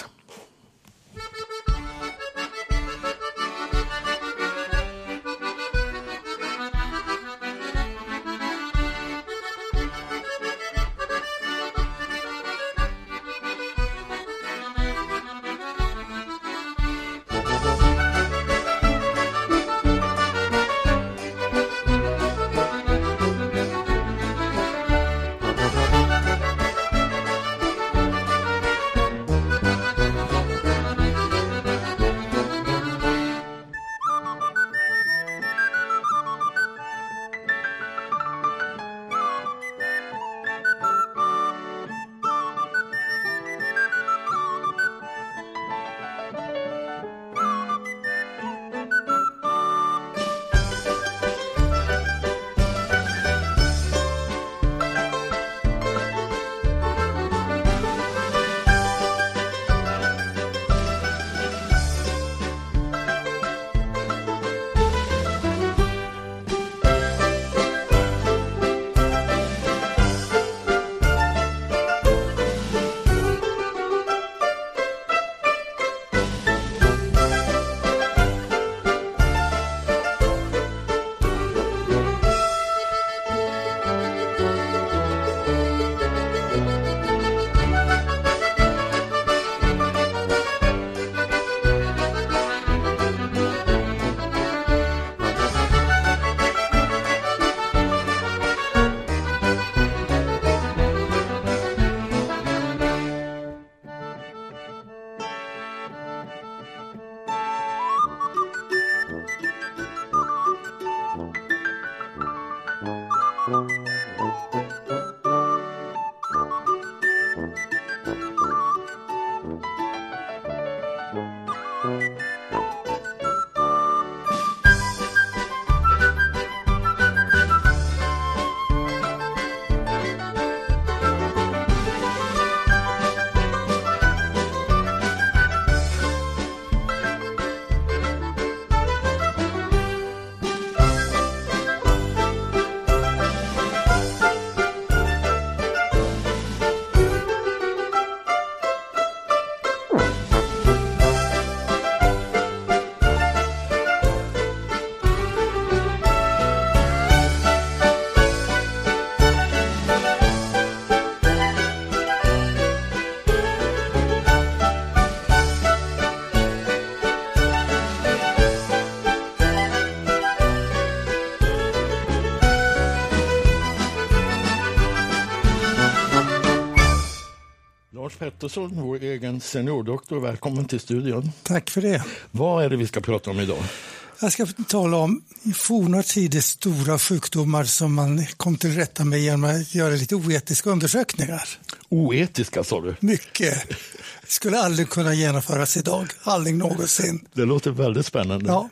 Lars Pettersson, vår egen seniordoktor, välkommen till studion. Tack för det. Vad är det vi ska prata om idag? Jag ska tala om i forna tiders stora sjukdomar som man kom till rätta med genom att göra lite oetiska undersökningar. Oetiska, sa du? Mycket. Skulle aldrig kunna genomföras idag. Aldrig någonsin. Det låter väldigt spännande. Ja.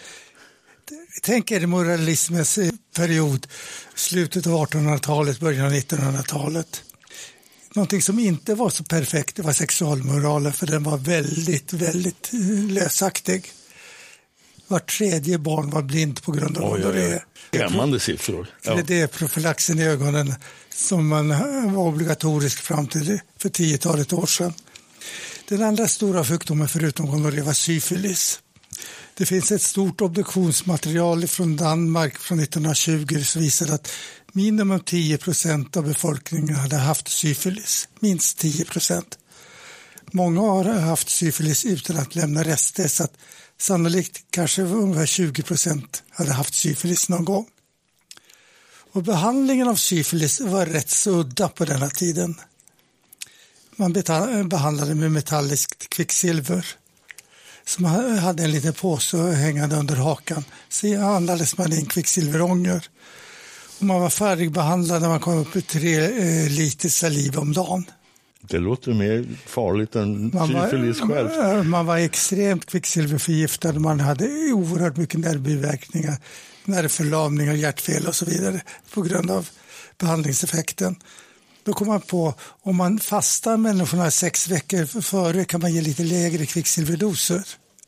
Tänk er moralismens period, slutet av 1800-talet, början av 1900-talet. Någonting som inte var så perfekt, det var sexualmoralen, för den var väldigt, väldigt lösaktig. Var tredje barn var blind på grund av det. Skrämmande siffror. Ja. Det är profylaxen i ögonen som man var obligatorisk fram till för 10-talet år sedan. Den andra stora sjukdomen förutom gonorré var syfilis. Det finns ett stort obduktionsmaterial från Danmark från 1920 som visar att minimum 10% av befolkningen hade haft syfilis. Minst 10%. Många har haft syfilis utan att lämna rester, så att sannolikt kanske ungefär 20% hade haft syfilis någon gång. Och behandlingen av syfilis var rätt så udda på denna tiden. Man behandlade med metalliskt kvicksilver som hade en liten påse hängande under hakan. Så andades man in kvicksilverånger. Och man var färdigbehandlad när man kom upp i 3 liter saliv om dagen. Det låter mer farligt än syfilis själv. Man var extremt kvicksilverförgiftad. Man hade oerhört mycket nervbiverkningar, nervförlamningar, hjärtfel och så vidare på grund av behandlingseffekten. Då kom man på, om man fastar människorna 6 veckor före kan man ge lite lägre kvicksilverdoser.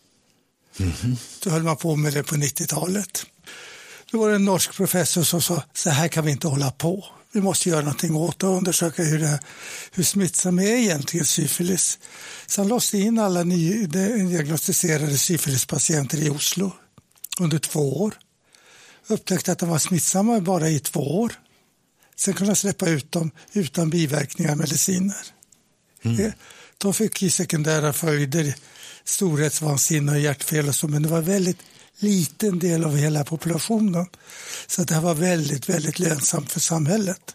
Då höll man på med det på 90-talet. Då var det en norsk professor som sa, så här kan vi inte hålla på. vi måste göra någonting åt och undersöka hur smittsam är egentligen syfilis. Så han låste in alla diagnostiserade syfilispatienter i Oslo under 2 år. Upptäckte att de var smittsamma bara i 2 år. Sen kunde han släppa ut dem utan biverkningar och mediciner. De fick ju sekundära följder, storhetsvansinne och hjärtfel och så, men det var väldigt liten del av hela populationen. Så det här var väldigt, väldigt lönsamt för samhället.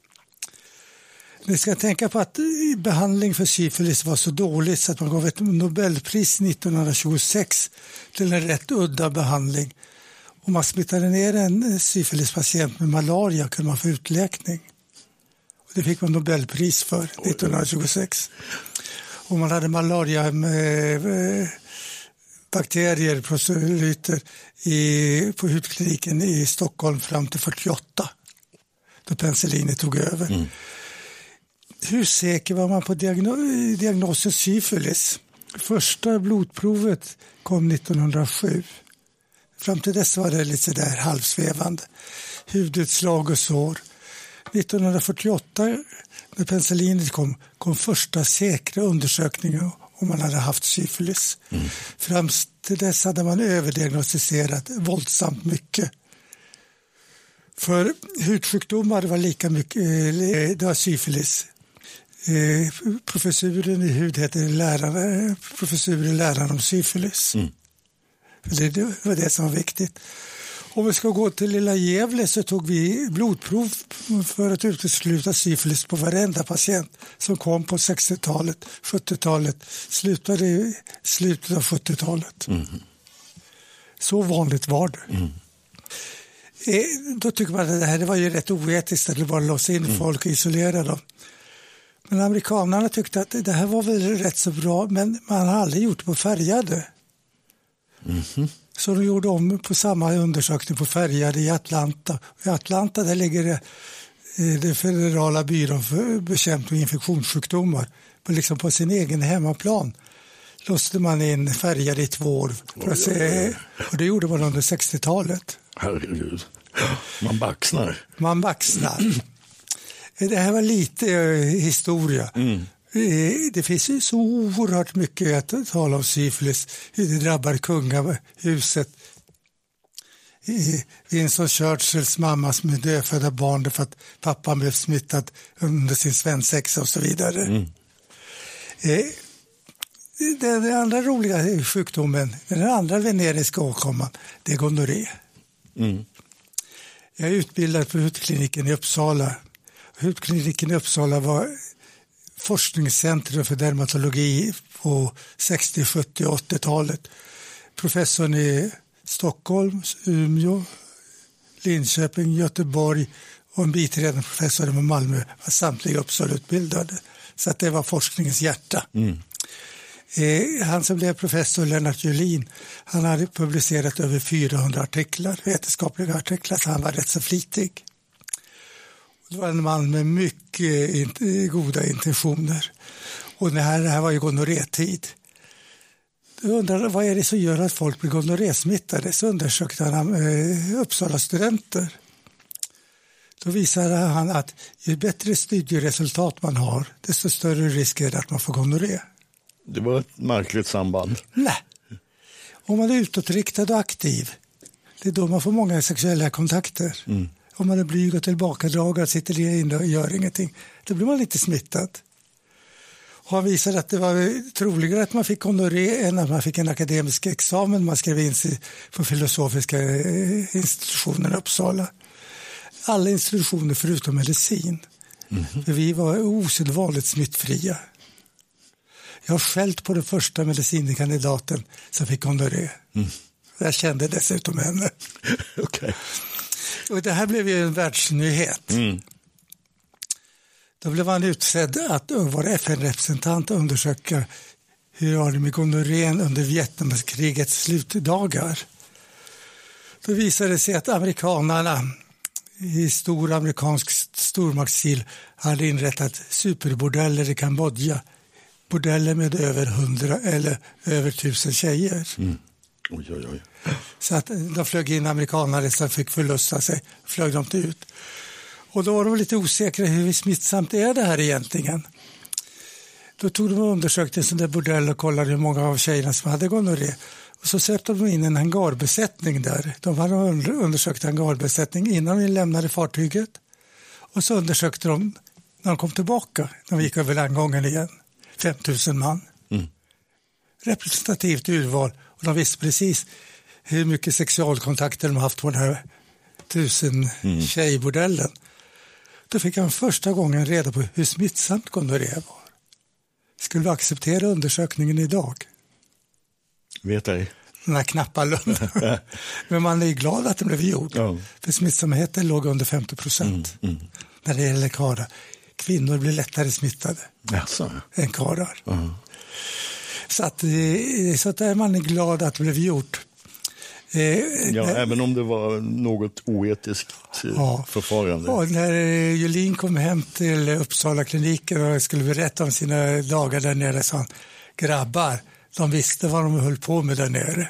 Ni ska tänka på att behandling för syfilis var så dåligt så att man gav ett Nobelpris 1926 till en rätt udda behandling. Om man smittade ner en syfilispatient med malaria kunde man få utläkning. Det fick man Nobelpris för 1926. Om man hade malaria med bakterier, proselyter på hudkliniken i Stockholm fram till 48. Då penicillinet tog över. Hur säker var man på diagnosen syfilis? Första blodprovet kom 1907. Fram till dess var det lite där halvsvävande. Hudutslag och sår. 1948 när penicillinet kom första säkra undersökningen om man hade haft syfilis. Fram till dess hade man överdiagnostiserat våldsamt mycket. För hudsjukdomar var lika mycket, det var syfilis. Professuren i hud heter professur i läran om syfilis. Det var det som var viktigt. Om vi ska gå till lilla Gävle så tog vi blodprov för att utesluta syfilis på varenda patient som kom på 60-talet, 70-talet, slutade i slutet av 70-talet. Så vanligt var det. Då tycker man att det var ju rätt oetiskt att bara låsa in folk och isolera dem. Men amerikanerna tyckte att det här var väl rätt så bra, men man har aldrig gjort det på färgade. Så de gjorde om på samma undersökning på färgade i Atlanta. I Atlanta där ligger det federala byrån för bekämpning av infektionssjukdomar. Liksom på sin egen hemmaplan låste man in färgade i 2 år. För att se, och det gjorde man under 60-talet. Herregud, man baxnar. Man baxnar. Det här var lite historia. Det finns ju så oerhört mycket att tala om syfilis, hur det drabbar kungahuset. Winston Churchills mammas med dödfödda barn därför att pappan blev smittad under sin svensexa och så vidare. Den andra roliga sjukdomen, den andra veneriska åkomman, det är gonorré. Jag är utbildad på hudkliniken i Uppsala. Hudkliniken i Uppsala var forskningscentrum för dermatologi på 60-, 70- och 80-talet. Professorn i Stockholm, Umeå, Linköping, Göteborg och en biträdande professor i Malmö var samtliga Uppsala-utbildade. Så att det var forskningens hjärta. Han som blev professor, Lennart Julin, han hade publicerat över 400 artiklar, vetenskapliga artiklar, så han var rätt så flitig. Det var en man med mycket goda intentioner. Och det här var ju gonorrétid. Jag undrar, vad är det som gör att folk blir gonorrésmittade? Så undersökte han Uppsala studenter. Då visade han att ju bättre studieresultat man har, desto större risk är det att man får gonorré. Det var ett märkligt samband. Nej. Om man är utåtriktad och aktiv, det är då man får många sexuella kontakter. Om man är blyg och tillbakadragad, sitter inne och gör ingenting, då blir man lite smittad. Och han visade att det var troligare att man fick gonorré än att man fick en akademisk examen. Man skrev in sig på filosofiska institutioner i Uppsala. Alla institutioner förutom medicin. För vi var osedvanligt smittfria. Jag har skällt på den första medicinkandidaten som fick gonorré. Jag kände dessutom henne. Okej. Och det här blev ju en världsnyhet. Då blev han utsedd att vara FN-representant och undersöka hur var det med gonorrén under Vietnamkrigets slutdagar. Då visade det sig att amerikanerna i stor amerikansk stormaktsstil hade inrättat superbordeller i Kambodja. Bordeller med över 100 eller över 1000 tjejer. Oj, oj, oj. Så att de flög in amerikaner som fick förlusta sig, flög de ut. Och då var de lite osäkra hur smittsamt är det här egentligen. Då tog de och undersökte en sån där bordell och kollade hur många av tjejerna som hade gonorré. Och så släppte de in en hangarbesättning där. De hade undersökt hangarbesättning innan vi lämnade fartyget. Och så undersökte de när de kom tillbaka, när vi gick över landgången igen. 5000 man. Representativt urval. Och de visste precis hur mycket sexualkontakter de haft på den här 1000 tjejbordellen. Då fick han första gången reda på hur smittsamt gonorré var. Skulle vi acceptera undersökningen idag? Vet ej. Den här knappa lönnen. Men man är glad att den blev gjord. Ja. För smittsamheten låg under 50%. När det gäller karlar. Kvinnor blir lättare smittade än karlar. Så att där man är glad att det blev gjort. Även om det var något oetiskt förfarande. Och när Julin kom hem till Uppsala kliniken och skulle berätta om sina dagar där nere, sa han, grabbar, de visste vad de höll på med där nere.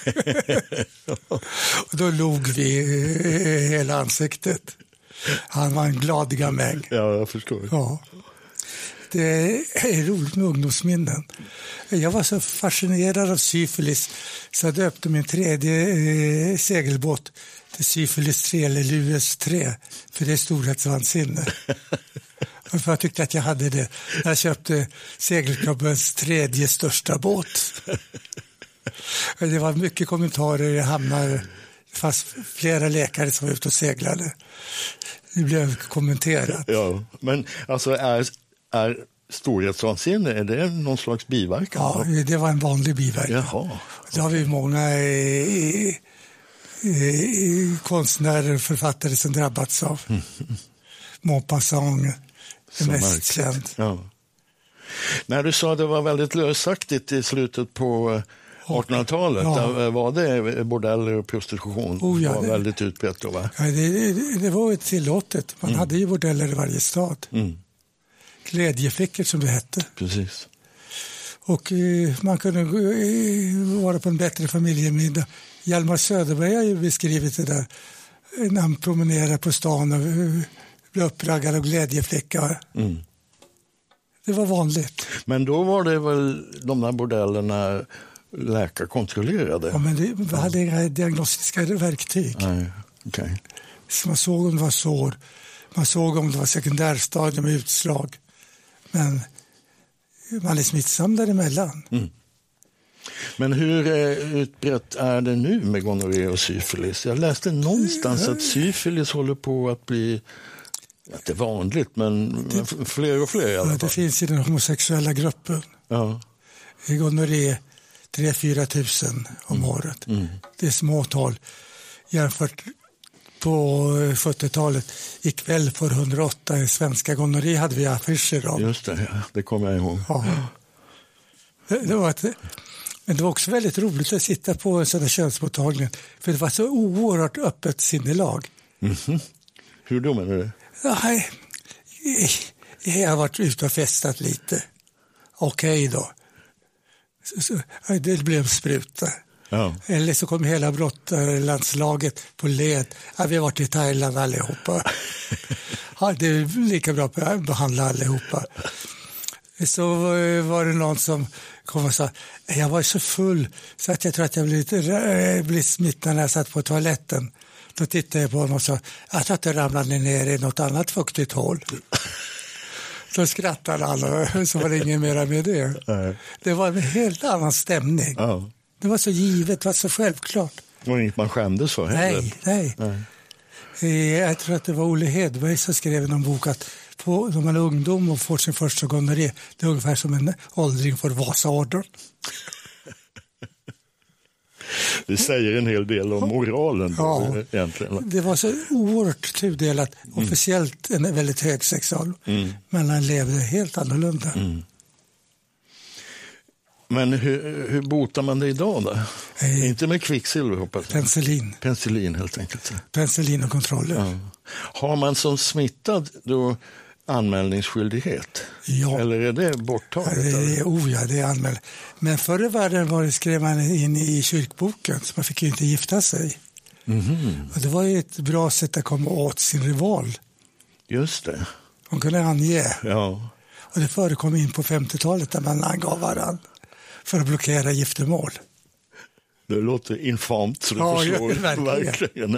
Och då log vi hela ansiktet. Han var en glad gamäng. Ja, jag förstår. Ja. Det är roligt med ungdomsminnen. Jag var så fascinerad av syfilis så jag döpte min 3:e segelbåt till syfilis 3 eller Lues 3, för det är storhetsvansinne. För jag tyckte att jag hade det när jag köpte segelklubbens 3:e största båt. Det var mycket kommentarer i hamnar, fast flera läkare som var ute och seglade. Det blev kommenterat. Ja, men alltså är storhetsvansinne, är det någon slags biverkan? Ja, det var en vanlig biverkan. Jaha. Det har vi många konstnärer och författare som drabbats av. Maupassant är mest känd. Ja. När du sa att det var väldigt lösaktigt i slutet på 1800-talet, var det bordeller och prostitution? Var väldigt utbrett då, va? Ja, det var ett tillåtet. Man hade ju bordeller i varje stad. Glädjeflickor som det hette. Precis. Och man kunde vara på en bättre familjemiddag. Hjalmar Söderberg har ju beskrivit det där. När han promenerar på stan och blev uppraggad av glädjeflickor. Det var vanligt. Men då var det väl de där bordellerna läkarkontrollerade? Ja, men det hade inga diagnostiska verktyg. Nej, okay. Så man såg om det var sår. Man såg om det var sekundärstadium med utslag. Men man är smittsam däremellan. Men hur utbrett är det nu med gonorré och syfilis? Jag läste någonstans att syfilis håller på att bli, inte vanligt, men fler och fler i alla fall. Det finns i den homosexuella gruppen. Ja. I gonorré 3-4 tusen om året. Det är små tal jämfört. På 70-talet ikväll för 108 i svenska gonorré hade vi affischer om. Just det, det kommer jag ihåg. Ja. Men det var också väldigt roligt att sitta på en sån där könsmottagning. För det var så oerhört öppet sinnelag. Hur då menar du? Nej, jag har varit ute och festat lite. Okej då. Det blev spruta. Ja. Eller så kom hela brottarlandslaget på led. Ja, vi har varit i Thailand allihopa. Ja, det är lika bra att behandla allihopa. Så var det någon som kom och sa, jag var så full så att jag tror att jag blev smittad när jag satt på toaletten. Då tittade jag på honom och sa, jag tror att det ramlade ner i något annat fuktigt hål. Då skrattade alla, så var det ingen mera med det. Det var en helt annan stämning. Ja. Det var så givet, det var så självklart. Det var inget man skämdes för heller. Nej. Jag tror att det var Olle Hedberg som skrev en bok att när man är ungdom och får sin första gonorré, det är ungefär som en åldring får Vasaorden. Det säger en hel del om moralen då, egentligen. Det var så oerhört tudelat. Officiellt en väldigt hög sexual. Men han levde helt annorlunda. Men hur botar man det idag då? Inte med kvicksilver, hoppas jag. Penicillin. Penicillin helt enkelt. Penicillin och kontroller. Ja. Har man som smittad då anmälningsskyldighet? Ja. Eller är det borttaget? Det är anmäld. Men förr i världen skrev man in i kyrkboken, så man fick ju inte gifta sig. Och det var ju ett bra sätt att komma åt sin rival. Just det. Hon kunde ange. Ja. Och det förekom in på 50-talet där man angav varann för att blockera giftermål. Det låter infamt så du förstår. Verkligen.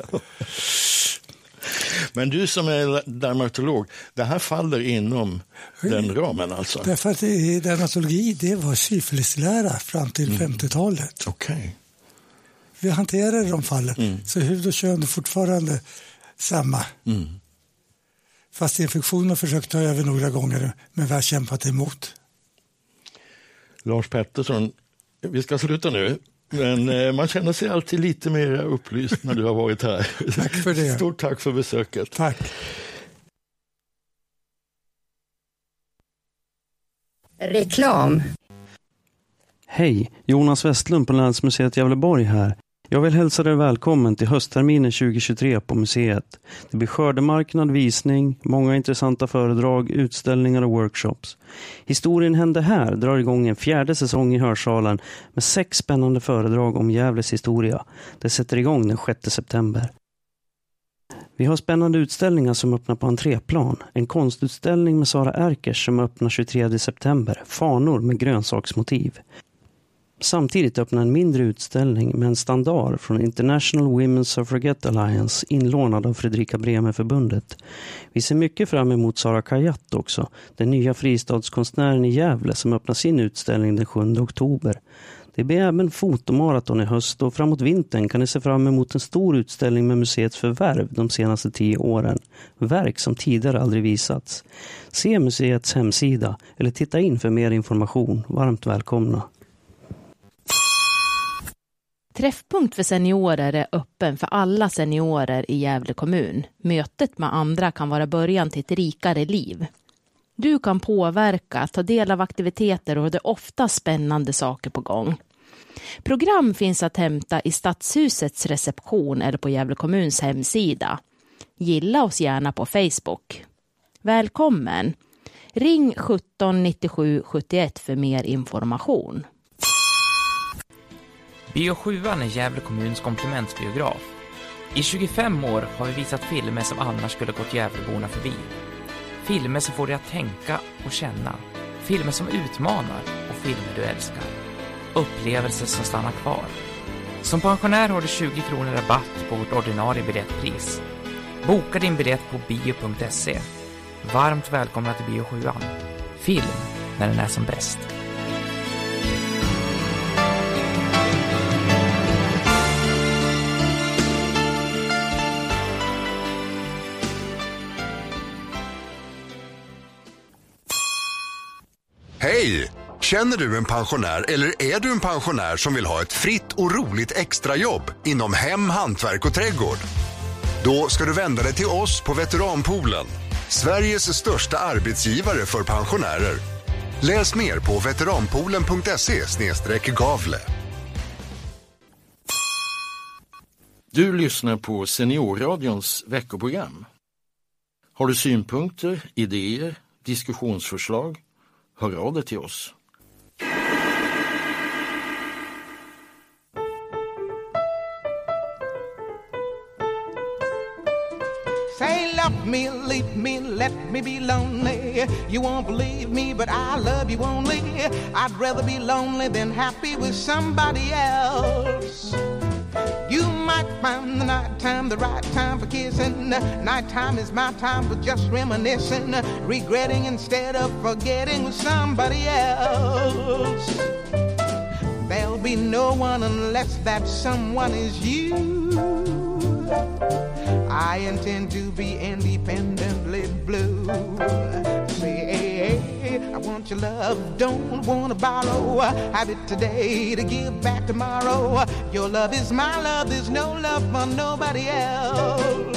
Men du som är dermatolog, det här faller inom den ramen alltså? Därför att dermatologi, det var syfilislära fram till 50-talet. Okej. Vi hanterade de fallen, så hud och kön är fortfarande samma. Fast infektionen försökt ta över några gånger, men vi har kämpat emot. Lars Pettersson, vi ska sluta nu. Men man känner sig alltid lite mer upplyst när du har varit här. Tack för det. Stort tack för besöket. Tack. Reklam. Hej, Jonas Westlund på Länsmuseet Gävleborg här. Jag vill hälsa dig välkommen till höstterminen 2023 på museet. Det blir skördemarknad, visning, många intressanta föredrag, utställningar och workshops. Historien hände här drar igång en 4:e säsong i Hörsalen med 6 spännande föredrag om Gävles historia. Det sätter igång den 6 september. Vi har spännande utställningar som öppnar på entréplan. En konstutställning med Sara Erkers som öppnar 23 september. Fanor med grönsaksmotiv. Samtidigt öppnar en mindre utställning med en standard från International Women's Suffragette Alliance inlånad av Fredrika Bremer-förbundet. Vi ser mycket fram emot Sara Kajat också, den nya fristadskonstnären i Gävle som öppnar sin utställning den 7 oktober. Det blir även fotomaraton i höst och framåt vintern kan ni se fram emot en stor utställning med museets förvärv de senaste 10 åren. Verk som tidigare aldrig visats. Se museets hemsida eller titta in för mer information. Varmt välkomna. Träffpunkt för seniorer är öppen för alla seniorer i Gävle kommun. Mötet med andra kan vara början till ett rikare liv. Du kan påverka, ta del av aktiviteter och det är ofta spännande saker på gång. Program finns att hämta i Stadshusets reception eller på Gävle kommuns hemsida. Gilla oss gärna på Facebook. Välkommen! Ring 17 97 71 för mer information. Bio 7an är Gävle kommuns komplementsbiograf. I 25 år har vi visat filmer som annars skulle gått Gävleborna förbi. Filmer som får dig att tänka och känna. Filmer som utmanar och filmer du älskar. Upplevelser som stannar kvar. Som pensionär har du 20 kronor rabatt på vårt ordinarie biljettpris. Boka din biljett på bio.se. Varmt välkomna till Bio 7an. Film när den är som bäst. Hej! Känner du en pensionär eller är du en pensionär som vill ha ett fritt och roligt extrajobb inom hem, hantverk och trädgård? Då ska du vända dig till oss på Veteranpoolen, Sveriges största arbetsgivare för pensionärer. Läs mer på veteranpoolen.se/Gavle. Du lyssnar på Seniorradions veckoprogram. Har du synpunkter, idéer, diskussionsförslag? Hör av dig till oss. Say love me, leave me, let me be lonely. You won't believe me, but I love you only. I'd rather be lonely than happy with somebody else. You might find the nighttime the right time for kissing. Nighttime is my time for just reminiscing, regretting instead of forgetting with somebody else. There'll be no one unless that someone is you. I intend to be independently blue. Say, I want your love, don't want to borrow. Have it today to give back tomorrow. Your love is my love, there's no love for nobody else.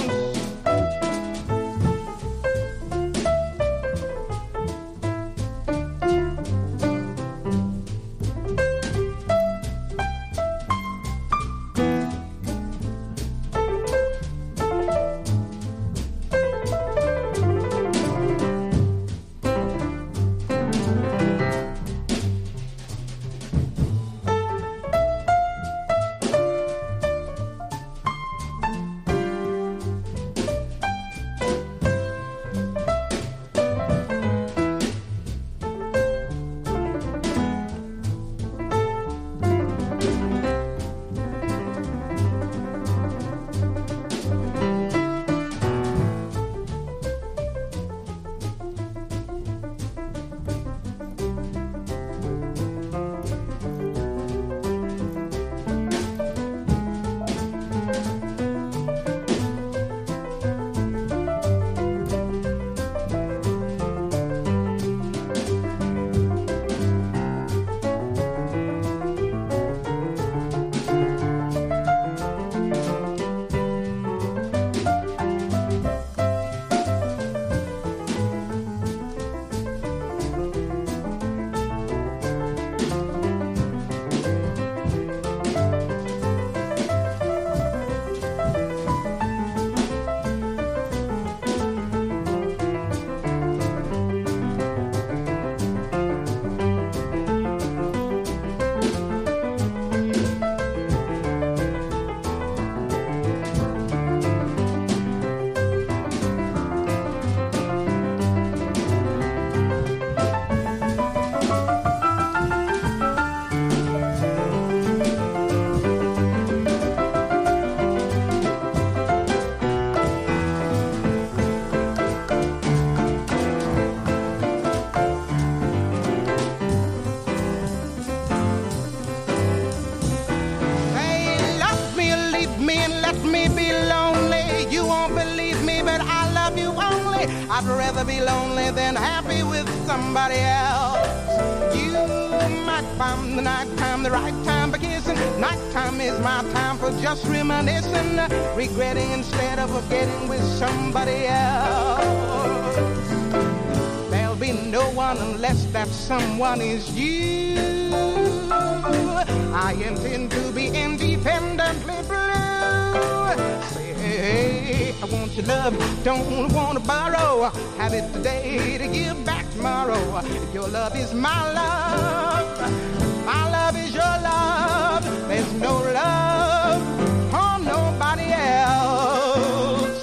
me be lonely. You won't believe me, but I love you only. I'd rather be lonely than happy with somebody else. You might find the nighttime the right time for kissing. Nighttime is my time for just reminiscing, regretting instead of forgetting with somebody else. There'll be no one unless that someone is you. I intend to be independently blue. Say, hey, I want your love, don't want to borrow. Have it today to give back tomorrow. If your love is my love is your love. There's no love for nobody else.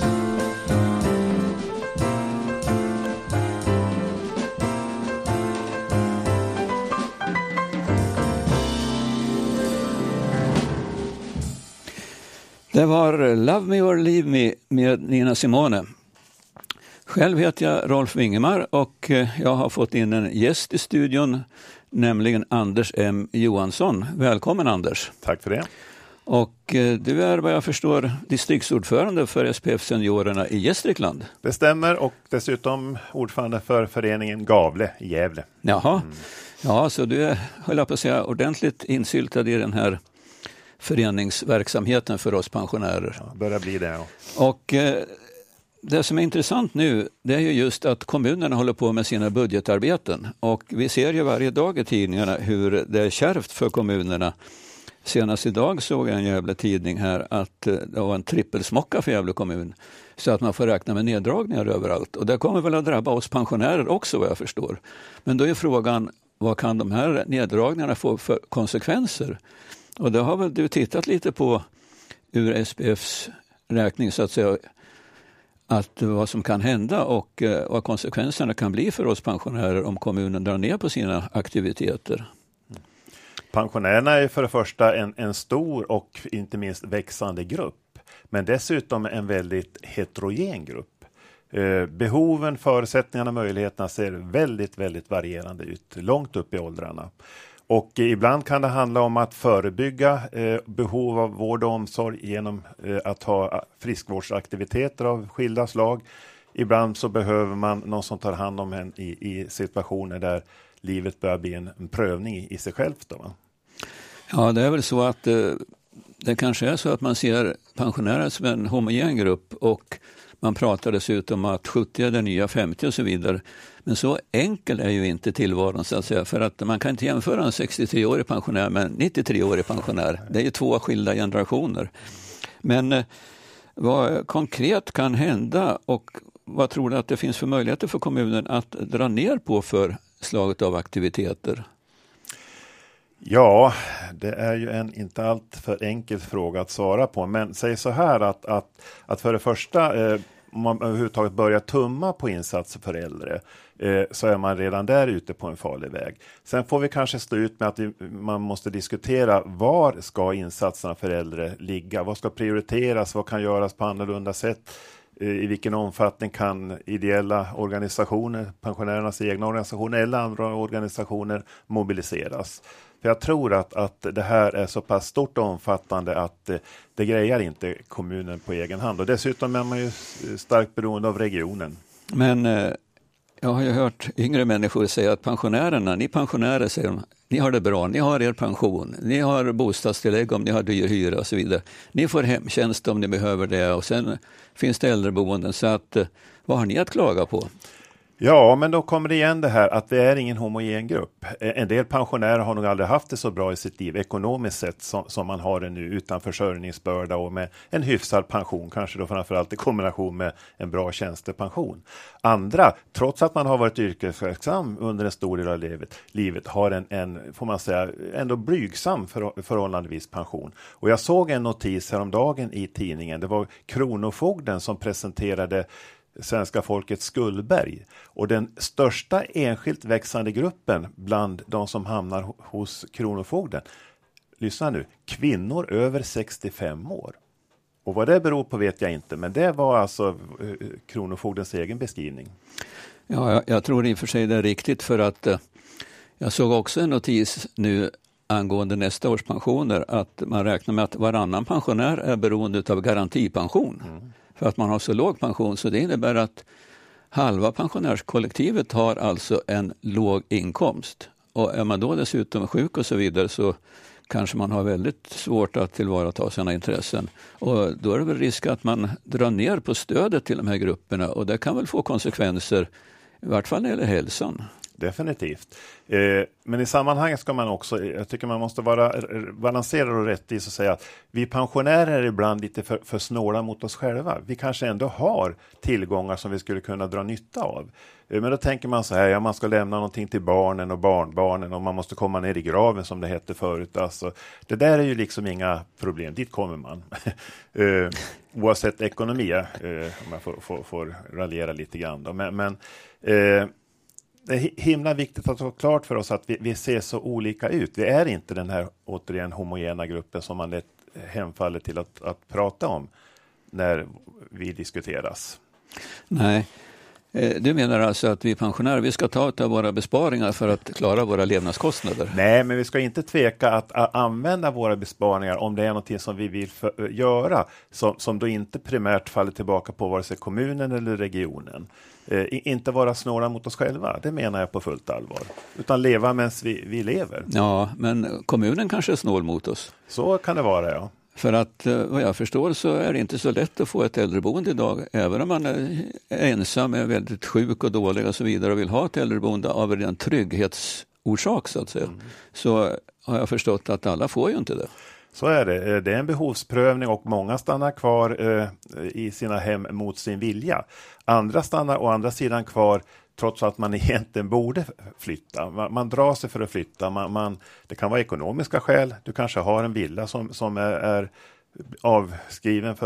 Det var Love Me or Leave Me med Nina Simone. Själv heter jag Rolf Wingemar och jag har fått in en gäst i studion, nämligen Anders M. Johansson. Välkommen Anders. Tack för det. Och du är vad jag förstår distriktsordförande för SPF-seniorerna i Gästrikland. Det stämmer, och dessutom ordförande för föreningen Gavle i Gävle. Jaha, ja, så du är, höll jag på att säga, ordentligt insyltad i den här föreningsverksamheten för oss pensionärer. Ja, börjar bli det, ja. Och det som är intressant nu, det är ju just att kommunerna håller på med sina budgetarbeten. Och vi ser ju varje dag i tidningarna hur det är kärvt för kommunerna. Senast idag såg jag en Gävle tidning här att det var en trippelsmocka för Gävle kommun. Så att man får räkna med neddragningar överallt. Och det kommer väl att drabba oss pensionärer också, vad jag förstår. Men då är frågan, vad kan de här neddragningarna få för konsekvenser? Och det har väl du tittat lite på ur SPFs räkning så att säga, att vad som kan hända och vad konsekvenserna kan bli för oss pensionärer om kommunen drar ner på sina aktiviteter. Pensionärerna är för det första en stor och inte minst växande grupp, men dessutom en väldigt heterogen grupp. Behoven, förutsättningarna, möjligheterna ser väldigt, väldigt varierande ut, långt upp i åldrarna. Och ibland kan det handla om att förebygga behov av vård och omsorg genom att ha friskvårdsaktiviteter av skilda slag. Ibland så behöver man någon som tar hand om en i situationer där livet börjar bli en prövning i sig självt då. Ja, det är väl så att det kanske är så att man ser pensionärer som en homogen grupp och man pratar dessutom att 70 är det nya 50 och så vidare. Men så enkel är ju inte tillvaron så att säga, för att man kan inte jämföra en 63-årig pensionär med en 93-årig pensionär. Det är ju två skilda generationer. Men vad konkret kan hända och vad tror du att det finns för möjligheter för kommunen att dra ner på för slaget av aktiviteter? Ja, det är ju en inte allt för enkel fråga att svara på. Men säg så här att för det första, om man överhuvudtaget börjar tumma på insatser för äldre, så är man redan där ute på en farlig väg. Sen får vi kanske stå ut med att man måste diskutera var ska insatserna för äldre ligga? Vad ska prioriteras? Vad kan göras på annorlunda sätt? I vilken omfattning kan ideella organisationer, pensionärernas egna organisationer eller andra organisationer mobiliseras? För jag tror att det här är så pass stort och omfattande att det grejar inte kommunen på egen hand. Och dessutom är man ju starkt beroende av regionen. Men jag har ju hört yngre människor säga att ni pensionärer säger de, ni har det bra, ni har er pension, ni har bostadstillägg om ni har dyr hyra och så vidare. Ni får hemtjänst om ni behöver det och sen finns det äldreboenden, så att vad har ni att klaga på? Ja, men då kommer det igen det här att det är ingen homogen grupp. En del pensionärer har nog aldrig haft det så bra i sitt liv ekonomiskt sett som man har det nu, utan försörjningsbörda och med en hyfsad pension, kanske då framförallt i kombination med en bra tjänstepension. Andra, trots att man har varit yrkesverksam under en stor del av livet har en får man säga, ändå blygsam förhållandevis pension. Och jag såg en notis häromdagen i tidningen, det var Kronofogden som presenterade svenska folkets skuldberg, och den största enskilt växande gruppen bland de som hamnar hos Kronofogden, lyssna nu, kvinnor över 65 år. Och vad det beror på vet jag inte, men det var alltså Kronofogdens egen beskrivning. Ja, jag tror i och för sig det är riktigt, för att jag såg också en notis nu angående nästa års pensioner att man räknar med att varannan pensionär är beroende av garantipension för att man har så låg pension. Så det innebär att halva pensionärskollektivet har alltså en låg inkomst. Och är man då dessutom sjuk och så vidare så kanske man har väldigt svårt att tillvarata sina intressen. Och då är det väl risk att man drar ner på stödet till de här grupperna och det kan väl få konsekvenser, i vart fall när det gäller hälsan. Definitivt. Men i sammanhanget ska man också, jag tycker man måste vara balanserad och rättvis och säga att vi pensionärer är ibland lite för snåla mot oss själva. Vi kanske ändå har tillgångar som vi skulle kunna dra nytta av. Men då tänker man så här, ja, man ska lämna någonting till barnen och barnbarnen och man måste komma ner i graven som det hette förut. Alltså, det där är ju liksom inga problem, dit kommer man. Oavsett ekonomi, om jag får raljera lite grann då. Men det är himla viktigt att ha klart för oss att vi ser så olika ut. Vi är inte den här återigen homogena gruppen som man lätt hemfaller till att prata om när vi diskuteras. Nej, du menar alltså att vi pensionärer vi ska ta av våra besparingar för att klara våra levnadskostnader? Nej, men vi ska inte tveka att använda våra besparingar om det är något som vi vill göra som då inte primärt faller tillbaka på vare sig kommunen eller regionen. Inte vara snåla mot oss själva, det menar jag på fullt allvar. Utan leva medan vi lever. Ja, men kommunen kanske är snål mot oss. Så kan det vara, ja. För att vad jag förstår så är det inte så lätt att få ett äldreboende idag. Även om man är ensam, är väldigt sjuk och dålig och så vidare och vill ha ett äldreboende av en trygghetsorsak så att säga. Så har jag förstått att alla får ju inte det. Så är det. Det är en behovsprövning och många stannar kvar i sina hem mot sin vilja. Andra stannar å andra sidan kvar trots att man egentligen borde flytta. Man drar sig för att flytta. Det kan vara ekonomiska skäl. Du kanske har en villa som är avskriven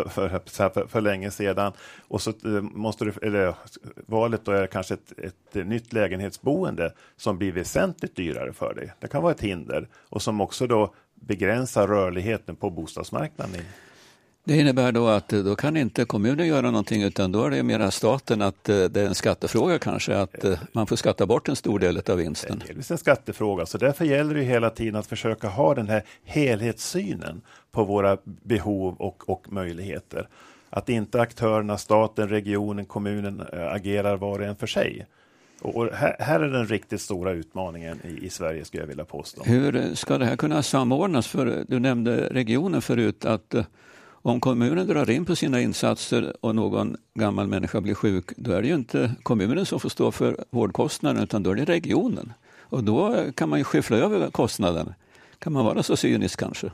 för länge sedan. Och så måste du, eller valet då är kanske ett nytt lägenhetsboende som blir väsentligt dyrare för dig. Det kan vara ett hinder och som också då begränsar rörligheten på bostadsmarknaden. Det innebär då att då kan inte kommunen göra någonting utan då är det mer staten att det är en skattefråga kanske att man får skatta bort en stor del av vinsten. Det är en skattefråga så därför gäller det hela tiden att försöka ha den här helhetssynen på våra behov och möjligheter. Att inte aktörerna, staten, regionen, kommunen agerar var och en för sig. Och här är den riktigt stora utmaningen i Sverige skulle jag vilja påstå. Hur ska det här kunna samordnas? För du nämnde regionen förut att om kommunen drar in på sina insatser och någon gammal människa blir sjuk, då är det ju inte kommunen som får stå för vårdkostnaden utan då är det regionen. Och då kan man ju skyffla över kostnaden. Kan man vara så cynisk kanske?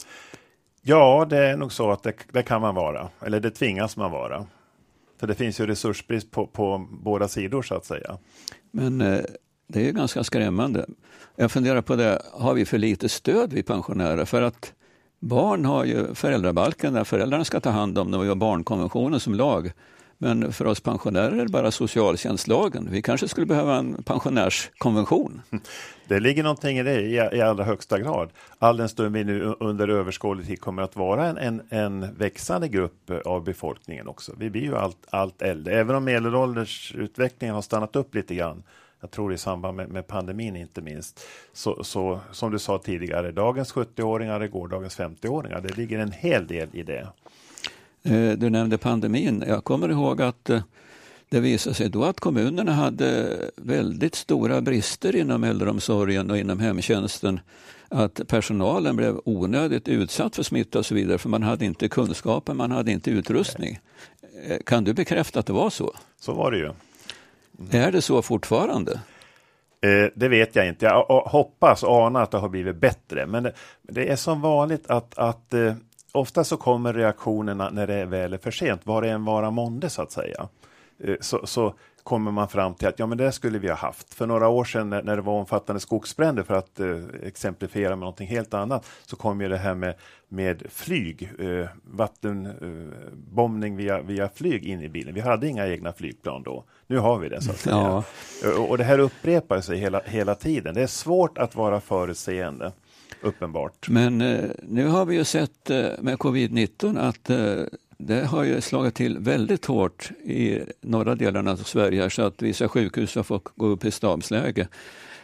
Ja, det är nog så att det kan man vara. Eller det tvingas man vara. För det finns ju resursbrist på båda sidor så att säga. Men det är ju ganska skrämmande. Jag funderar på det, har vi för lite stöd vid pensionärer? För att barn har ju föräldrabalken där föräldrarna ska ta hand om dem och gör barnkonventionen som lag. Men för oss pensionärer är det bara socialtjänstlagen. Vi kanske skulle behöva en pensionärskonvention. Det ligger någonting i det i allra högsta grad. All den stund vi nu under överskådlig tid kommer att vara en växande grupp av befolkningen också. Vi blir ju allt äldre. Även om medelåldersutvecklingen har stannat upp lite grann. Jag tror i samband med pandemin inte minst. Så som du sa tidigare, dagens 70-åringar är gårdagens 50-åringar. Det ligger en hel del i det. Du nämnde pandemin. Jag kommer ihåg att det visade sig då att kommunerna hade väldigt stora brister inom äldreomsorgen och inom hemtjänsten. Att personalen blev onödigt utsatt för smitta och så vidare för man hade inte kunskapen, man hade inte utrustning. Kan du bekräfta att det var så? Så var det ju. Är det så fortfarande? Det vet jag inte. Jag hoppas och anar att det har blivit bättre. Men det är som vanligt att ofta så kommer reaktionerna när det är väl för sent. Var det än vara månde så att säga. Så kommer man fram till att ja, men det skulle vi ha haft. För några år sedan när det var omfattande skogsbränder för att exemplifiera med någonting helt annat så kom ju det här med flyg, vattenbombning via flyg in i bilen. Vi hade inga egna flygplan då. Nu har vi det så att säga. Ja. Och det här upprepar sig hela tiden. Det är svårt att vara förutseende, uppenbart. Men nu har vi ju sett med covid-19 att det har ju slagit till väldigt hårt i norra delarna av Sverige så att vissa sjukhus har fått gå upp i stabsläge.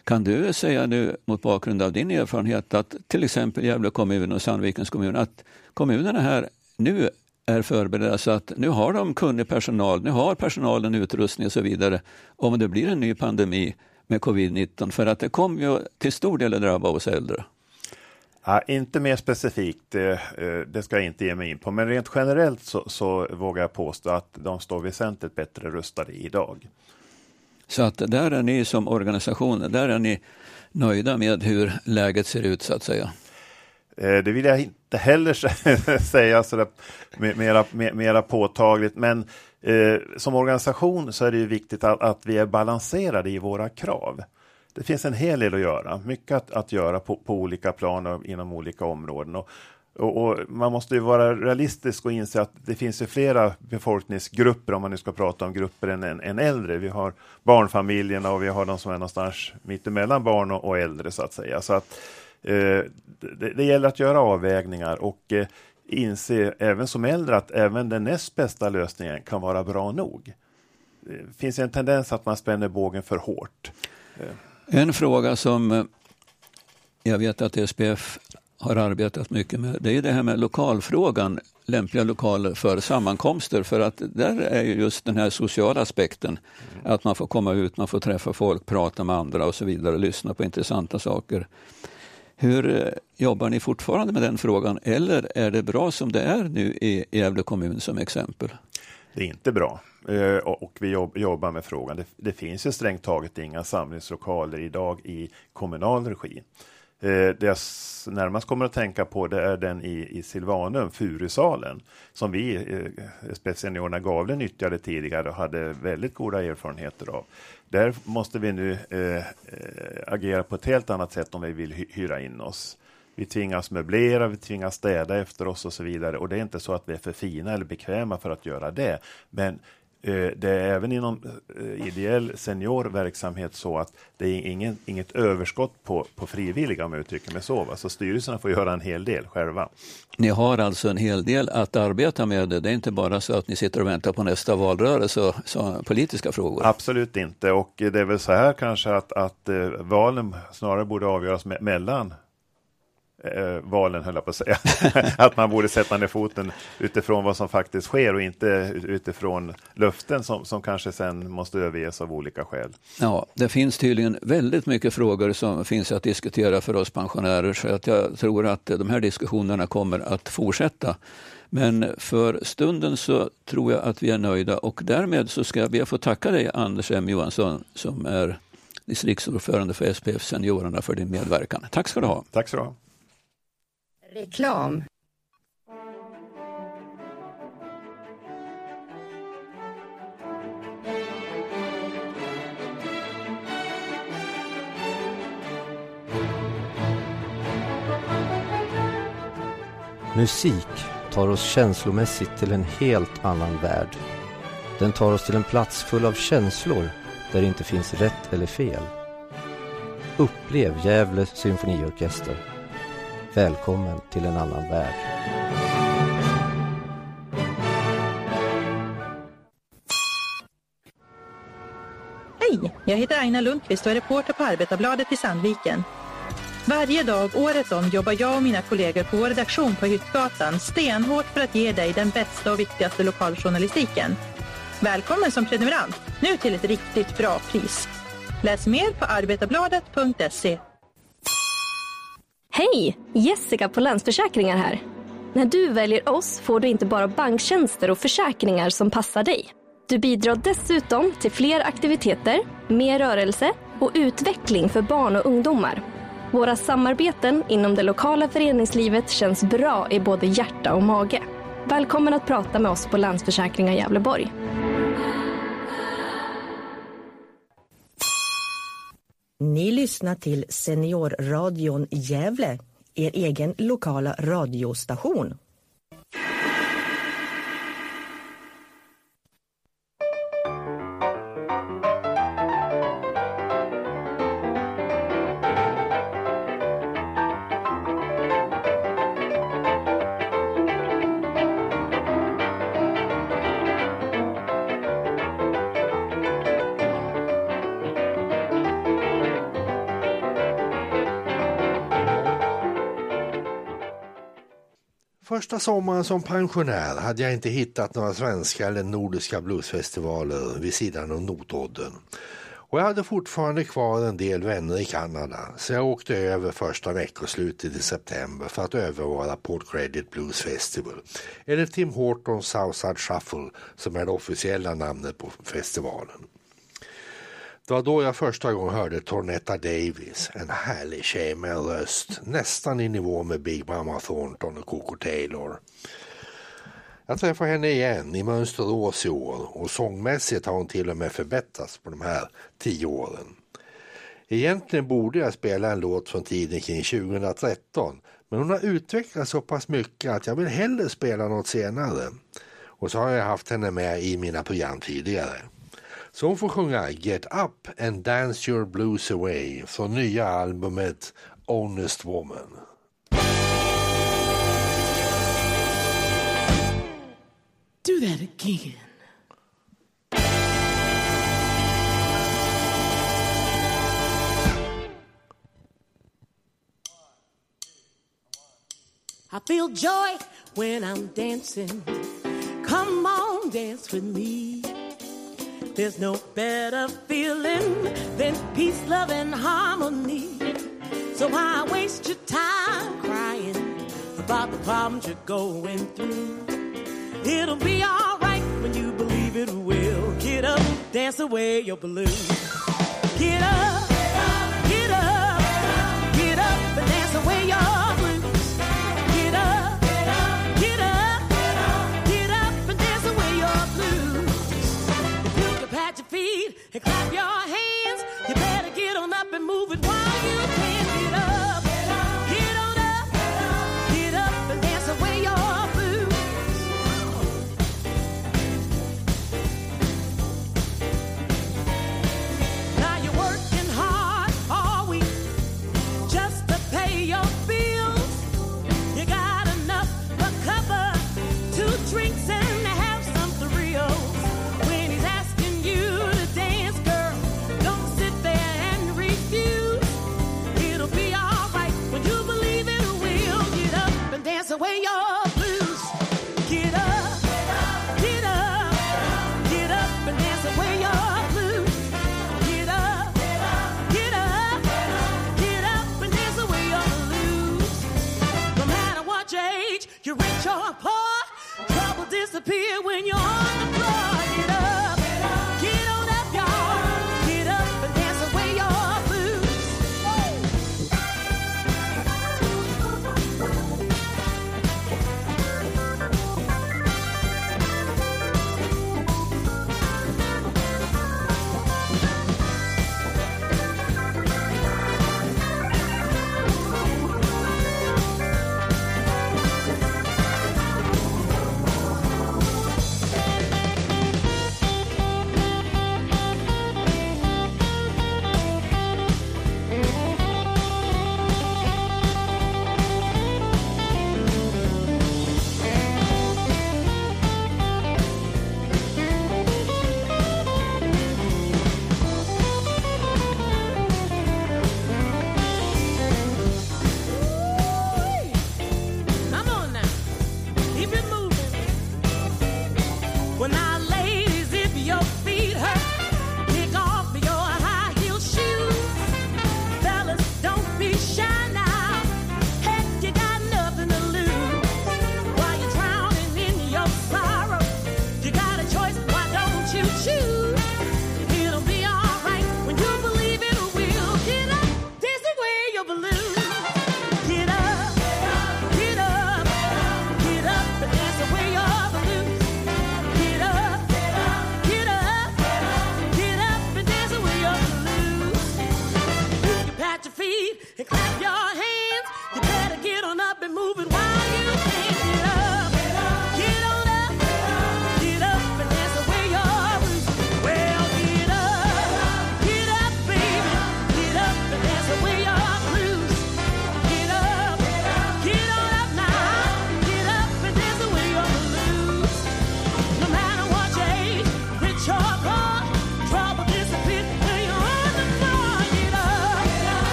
Kan du säga nu mot bakgrund av din erfarenhet att till exempel Gävle kommun och Sandvikens kommun, att kommunerna här nu är förberedda så att nu har de kunnig personal, nu har personalen utrustning och så vidare om det blir en ny pandemi med covid-19, för att det kommer ju till stor del att drabba oss äldre? Ja, inte mer specifikt, det ska jag inte ge mig in på, men rent generellt så vågar jag påstå att de står väsentligt bättre rustade idag. Så att där är ni som organisation, där är ni nöjda med hur läget ser ut så att säga? Det vill jag inte heller säga så mera påtagligt, men som organisation så är det ju viktigt att vi är balanserade i våra krav. Det finns en hel del att göra, mycket att göra på olika plan och inom olika områden. Och man måste ju vara realistisk och inse att det finns ju flera befolkningsgrupper, om man nu ska prata om grupper än äldre. Vi har barnfamiljerna och vi har de som är någonstans mittemellan barn och äldre så att säga. Så att det gäller att göra avvägningar och inse även som äldre att även den näst bästa lösningen kan vara bra nog. Det finns en tendens att man spänner bågen för hårt. En fråga som jag vet att SPF har arbetat mycket med, det är det här med lokalfrågan, lämpliga lokaler för sammankomster, för att där är ju just den här sociala aspekten, att man får komma ut, man får träffa folk, prata med andra och så vidare, lyssna på intressanta saker. Hur jobbar ni fortfarande med den frågan, eller är det bra som det är nu i Gävle kommun som exempel? Det är inte bra. Och vi jobbar med frågan. Det finns ju strängt taget inga samlingslokaler idag i kommunal regi. Det jag närmast kommer att tänka på, det är den i Silvanum, Furusalen, som vi, seniorerna Gavle, nyttjade tidigare och hade väldigt goda erfarenheter av. Där måste vi nu agera på ett helt annat sätt om vi vill hyra in oss. Vi tvingas möblera, vi tvingas städa efter oss och så vidare. Och det är inte så att vi är för fina eller bekväma för att göra det. Men det är även inom ideell seniorverksamhet så att det är inget överskott på frivilliga, om jag uttrycker mig så. Så styrelserna får göra en hel del själva. Ni har alltså en hel del att arbeta med. Det är inte bara så att ni sitter och väntar på nästa valrörelse och politiska frågor. Absolut inte. Och det är väl så här kanske att valen snarare borde avgöras mellan valen, höll jag på att säga. Att man borde sätta ner foten utifrån vad som faktiskt sker och inte utifrån löften som kanske sen måste överges av olika skäl. Ja, det finns tydligen väldigt mycket frågor som finns att diskutera för oss pensionärer, så att jag tror att de här diskussionerna kommer att fortsätta. Men för stunden så tror jag att vi är nöjda, och därmed så ska jag be att få tacka dig, Anders M. Johansson, som är distriktsordförande för SPF Seniorerna, för din medverkan. Tack ska du ha. Tack ska du ha. Reklam. Musik tar oss känslomässigt till en helt annan värld. Den tar oss till en plats full av känslor där det inte finns rätt eller fel. Upplev Gävle symfoniorkester. Välkommen till en annan värld. Hej, jag heter Aina Lundqvist och är reporter på Arbetarbladet i Sandviken. Varje dag året om jobbar jag och mina kollegor på vår redaktion på Hyttgatan stenhårt för att ge dig den bästa och viktigaste lokaljournalistiken. Välkommen som prenumerant, nu till ett riktigt bra pris. Läs mer på arbetarbladet.se. Hej! Jessica på Länsförsäkringar här. När du väljer oss får du inte bara banktjänster och försäkringar som passar dig. Du bidrar dessutom till fler aktiviteter, mer rörelse och utveckling för barn och ungdomar. Våra samarbeten inom det lokala föreningslivet känns bra i både hjärta och mage. Välkommen att prata med oss på Länsförsäkringar Gävleborg. Ni lyssnar till Seniorradion Gävle, er egen lokala radiostation. Första sommaren som pensionär hade jag inte hittat några svenska eller nordiska bluesfestivaler vid sidan av Notodden. Och jag hade fortfarande kvar en del vänner i Kanada, så jag åkte över första veckoslutet i september för att övervara Port Credit Blues Festival, eller Tim Hortons Southside Shuffle som är det officiella namnet på festivalen. Det var då jag första gången hörde Tornetta Davis, en härlig tjej med en röst nästan i nivå med Big Mama Thornton och Coco Taylor. Jag träffade henne igen i Mönsterås i år och sångmässigt har hon till och med förbättrats på de här 10 åren. Egentligen borde jag spela en låt från tiden kring 2013, men hon har utvecklats så pass mycket att jag vill hellre spela något senare. Och så har jag haft henne med i mina program tidigare. Så hon får sjunga Get Up and Dance Your Blues Away från nya albumet Honest Woman. Do that again. I feel joy when I'm dancing. Come on, dance with me. There's no better feeling than peace, love, and harmony. So why waste your time crying about the problems you're going through? It'll be all right when you believe it will. Get up, dance away your blues. Get up, get up, get up and dance away your blues. Get up, get up, get up and dance away your blues. If you can pat your feet and clap your hands, you better get on up and move it while you can. Get up, get on up, get up and dance away your blues. Drinks and have some thrills. When he's asking you to dance, girl, don't sit there and refuse. It'll be all right when you believe it will. Get up and dance away your blues. Get up, get up, get up and dance away your blues. Get up, get up, get up and dance away your blues. No matter what your age, you're rich or poor, trouble disappear when you're on the floor. Get up, get on up, y'all. Get up and dance away your blues.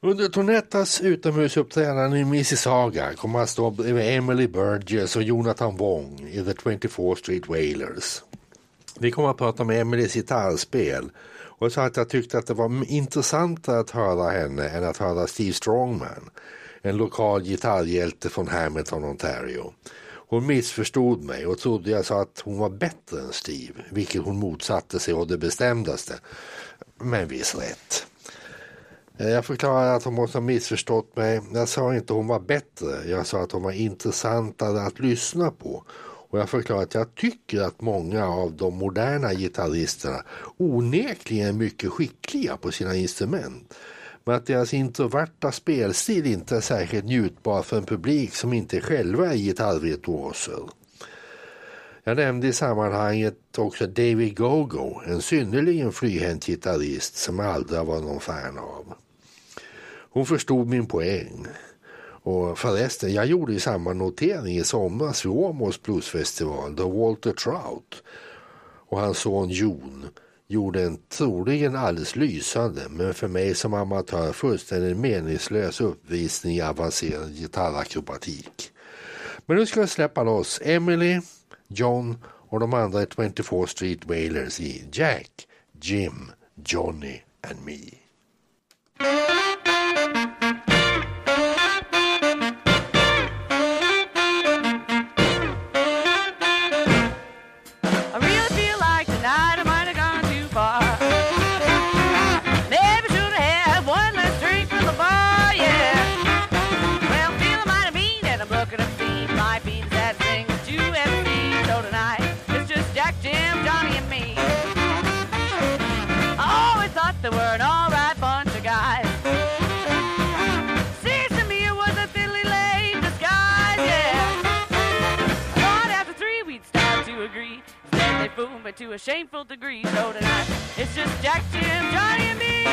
Under Tonettas utomhusuppträdande i Mississauga kommer att stå bredvid Emily Burgess och Jonathan Wong i The 24th Street Wailers. Vi kommer att prata med Emilys gitarrspel och jag sa att jag tyckte att det var intressantare att höra henne än att höra Steve Strongman, en lokal gitarrhjälte från Hamilton, Ontario. Hon missförstod mig och trodde jag sa att hon var bättre än Steve, vilket hon motsatte sig och det bestämdaste. Men visst rätt. Jag förklarade att hon måste ha missförstått mig. Jag sa inte att hon var bättre. Jag sa att hon var intressantare att lyssna på. Och jag förklarade att jag tycker att många av de moderna gitarristerna onekligen är mycket skickliga på sina instrument. Men att deras introverta spelstil inte är särskilt njutbar för en publik som inte själva är gitarrvirtuoser. Jag nämnde i sammanhanget också David Gogo, en synnerligen flyhänt gitarrist som jag aldrig var någon fan av. Hon förstod min poäng. Och förresten, jag gjorde ju samma notering i somras vid Åmåls bluesfestival då Walter Trout och hans son Jon gjorde en troligen alldeles lysande, men för mig som amatör fullständigt meningslös uppvisning i avancerad gitarrakrobatik. Men nu ska jag släppa loss Emily, John och de andra 24th Street Wailers i Jack, Jim, Johnny and Me. To a shameful degree, so tonight it's just Jack, Jim, Johnny, and me.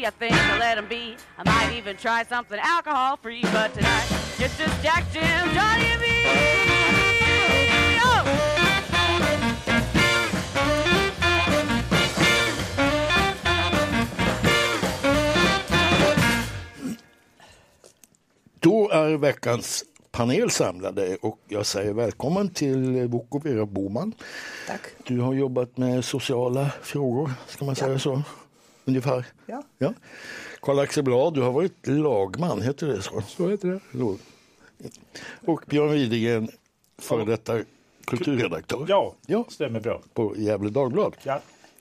I think I'll let him be. I might even try something alcohol-free, but tonight it's just Jack, Jim, Johnny, and me. Oh! Då är veckans panel samlade och jag säger välkommen till Boco Vera Boman. Tack. Du har jobbat med sociala frågor, ska man säga så? Ungefär? Ja. Karl-Axel Blad, du har varit lagman, heter det så? Så heter det. Och Björn Widegren, före detta kulturredaktör. Ja, stämmer bra. På Gävle Dagblad. Ja.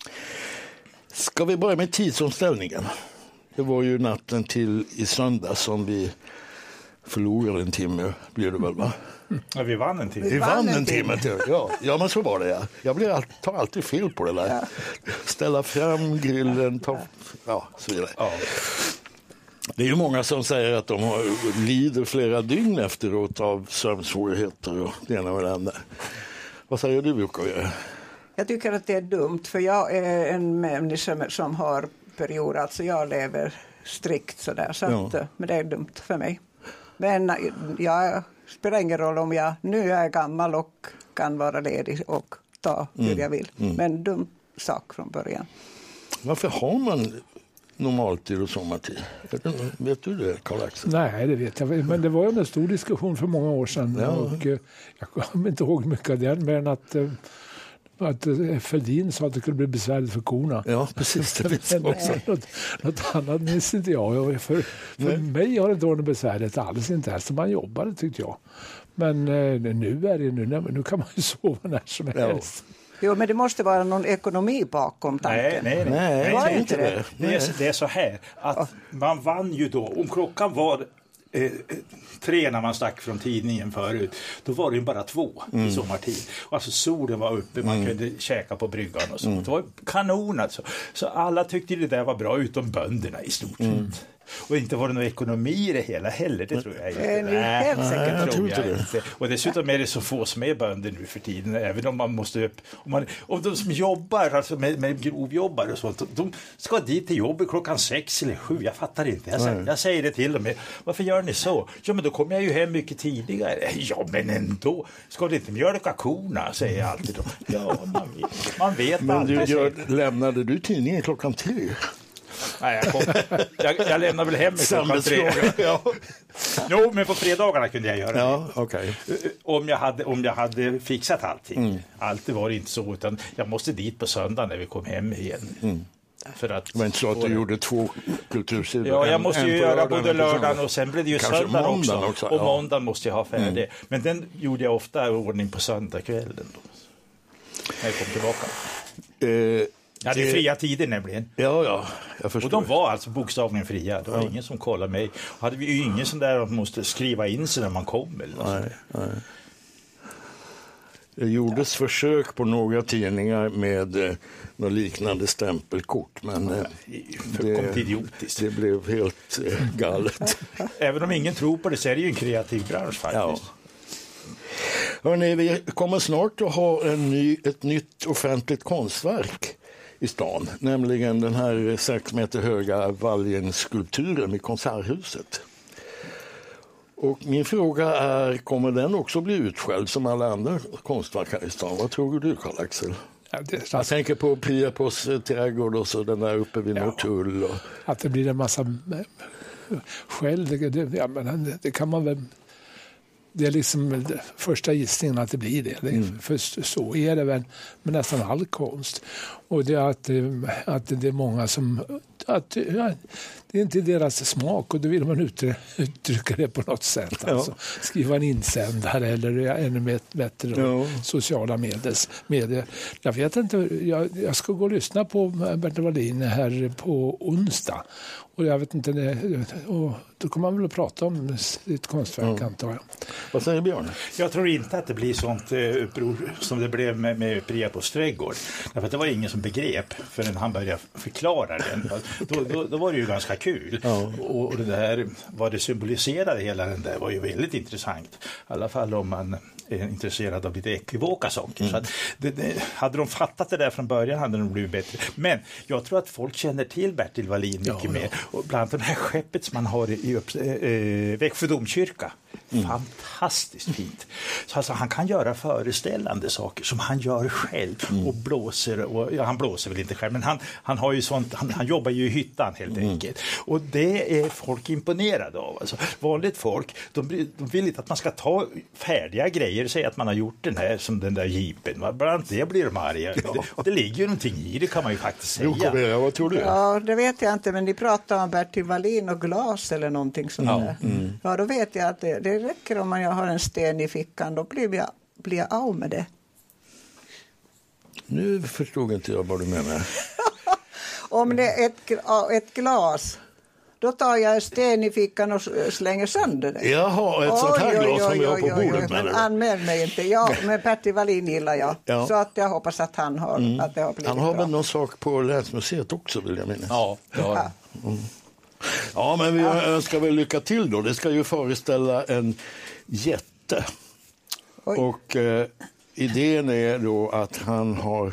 Ska vi börja med tidsomställningen? Det var ju natten till i söndag som vi förlorade en timme, blir det väl, va? Ja, vi vann en timme. Vi vann en timme till, ja, men så var det, ja. Jag tar alltid fel på det där. Ja. Ställa fram grillen, så vidare. Ja. Det är ju många som säger att de lider flera dygn efteråt av sömnsvårigheter och det ena och det andra. Vad säger du, Boco? Jag tycker att det är dumt, för jag är en människa som har perioder, alltså jag lever strikt sådär, så att, men det är dumt för mig. Men jag spelar ingen roll om jag nu är gammal och kan vara ledig och ta hur jag vill. Men dum sak från början. Varför har man normaltid och sommartid? Vet du det, Karl-Axel? Nej, det vet jag. Men det var en stor diskussion för många år sedan. Ja. Och jag kommer inte ihåg mycket av den, men att Fälldin sa att det skulle bli besvärligt för korna. Ja, precis. Det finns också. Något annat minns inte jag. För mig har det inte varit besvärligt alls, inte ens man jobbade, tyckte jag. Men nu kan man ju sova när som helst. Jo, men det måste vara någon ekonomi bakom tanken. Nej, inte det. Det är så här att man vann ju då, om klockan var 3 när man stack från tidningen förut, då var det ju bara 2 i sommartid. Alltså solen var uppe, man kunde käka på bryggan och sånt. Det var kanon alltså. Så alla tyckte det där var bra, utom bönderna i stort sett. Och inte var det någon ekonomi i det hela heller, det tror jag inte. Nej, jag tror inte. Och dessutom är det så få som är bönder nu för tiden, även om man måste om de som jobbar, alltså med grovjobbar och sånt, de ska dit till jobbet klockan 6 eller 7, jag fattar inte. Jag säger det till dem, varför gör ni så? Ja, men då kommer jag ju hem mycket tidigare. Ja, men ändå, ska det inte mjölka korna, säger jag alltid då. Ja, man vet men aldrig. Lämnade du tidningen klockan 3? Nej, jag lämnar väl hem klockan 3. Jo, men på fredagarna kunde jag göra det. Ja, okay. Om jag hade fixat allting. Alltid var det inte så, utan jag måste dit på söndag när vi kom hem igen. För att men så att du gjorde 2 kultursidor. Ja, jag måste ju göra både lördagen och sen blev det ju söndag också. Och måndagen måste jag ha färdig. Men den gjorde jag ofta i ordning på söndagskvällen då. När jag kom tillbaka. Ja, det är fria tider nämligen. Ja, jag förstår. Och de var alltså bokstavligen fria. Det var ingen som kollade mig. Hade vi ju ingen sån där att man måste skriva in sig när man kom. Eller nej. Det gjordes försök på några tidningar med något liknande stämpelkort, men det blev helt galet. Även om ingen tror på det så är det ju en kreativ bransch faktiskt. Ja. Hörrni, vi kommer snart att ha ett nytt offentligt konstverk i stan, nämligen den här 6 meter höga Valgen-skulpturen i Konserthuset. Och min fråga är, kommer den också bli utskälld som alla andra konstverk här i stan? Vad tror du, Karl-Axel? Jag tänker på Priapos trädgård och så den där uppe vid Norrtull. Och... Att det blir en massa skäll, det kan man väl... Det är liksom första gissningen att det blir det. För så är det väl med nästan all konst. Och det är att det är många som... det är inte deras smak och då vill man uttrycka det på något sätt. Ja. Alltså, skriva en insändare eller ännu bättre sociala medier. Jag vet inte, jag ska gå och lyssna på Bertil Wallin här på onsdag. Och jag vet inte, och då kommer man väl att prata om sitt konstverk, antar jag. Vad säger Björn? Jag tror inte att det blir sånt uppror som det blev med Priapos trädgård. Därför att det var ingen som begrep förrän han började förklara den. Då var det ju ganska kul. Ja. Och det där, vad det symboliserade hela den där var ju väldigt intressant. I alla fall om man är intresserade av lite ekivoka saker. Så att hade de fattat det där från början hade de blivit bättre. Men jag tror att folk känner till Bertil Wallin mycket mer. Och bland annat det här skeppet som man har i Växjö domkyrka. Fantastiskt fint. Så alltså, han kan göra föreställande saker som han gör själv och blåser. Och, han blåser väl inte själv, men han har ju sånt, han jobbar ju i hyttan helt enkelt. Och det är folk imponerade av. Alltså, vanligt folk, de vill inte att man ska ta färdiga grejer och säga att man har gjort den här som den där jeepen. Bland annat det blir de arga. Ja. Det ligger ju någonting i det, kan man ju faktiskt säga. Vad tror du? Ja, det vet jag inte, men ni pratar om Bertil Wallin och glas eller någonting sånt där. Ja, då vet jag att det räcker om jag har en sten i fickan, då blir jag av med det. Nu förstod inte jag vad du menar. Om det är ett glas, då tar jag en sten i fickan och slänger sönder det. Jaha, ett sånt här glas som jag har på bordet. Men anmäl mig inte. Ja, men Bertil Wallin gillar jag. Ja. Så att jag hoppas att han har, att det har blivit Han har bra. väl någon sak på Länsmuseet också, vill jag minnas. Ja. Ja, men vi önskar väl lycka till då. Det ska ju föreställa en jätte. Och idén är då att han har,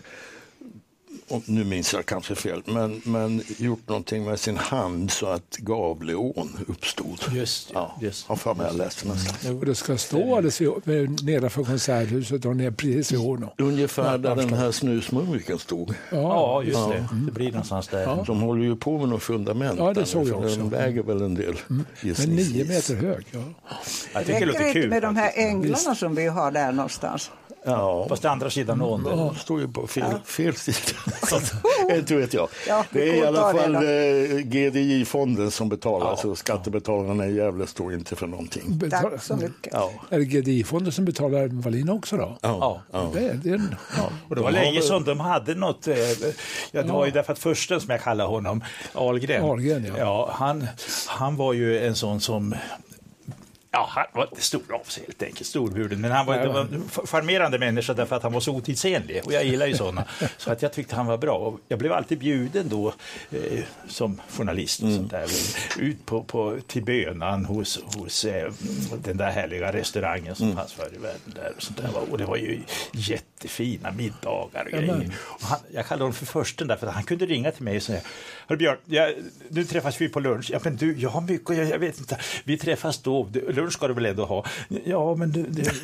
nu minns jag kanske fel, men gjort någonting med sin hand så att Gavleån uppstod. Just. Har för mig läst nästan. Och det ska stå alldeles nedanför konserthuset och ner precis i år. Ungefär där den här snusmumriken stod. Ja, just det. Det blir någonstans där. Ja. De håller ju på med något fundament. Ja, det såg jag också. Den väger väl en del. Men 9 meter hög, Jag det räcker inte med de här änglarna som vi har där någonstans. Ja. Fast andra sidan ån. De står ju på fel sida. Inte vet jag. Ja, det är i alla fall GDI-fonden som betalar, så skattebetalarna i Gävle står inte för någonting. Tack så mycket. Ja. Är det GDI-fonden som betalar Wallin också då? Ja. Och det var länge sedan de hade något, det var ju därför att försten som jag kallar honom, Ahlgren, han var ju en sån som han var stor av sig helt enkelt, storhuden. Men han var en charmerande människa därför att han var så otidsenlig. Och jag gillar ju sådana. Så att jag tyckte han var bra. Och jag blev alltid bjuden då som journalist och sånt där, ut till Bönan hos den där härliga restaurangen som fanns förr i världen där. Och, sånt där. Och det var ju jättefina middagar och grejer. Och jag kallade honom för försten därför att han kunde ringa till mig och säga: Hörru Björn, nu träffas vi på lunch. Ja, men du, jag har mycket, jag vet inte. Vi träffas då. Lunch ska du väl ändå ha? Ja, men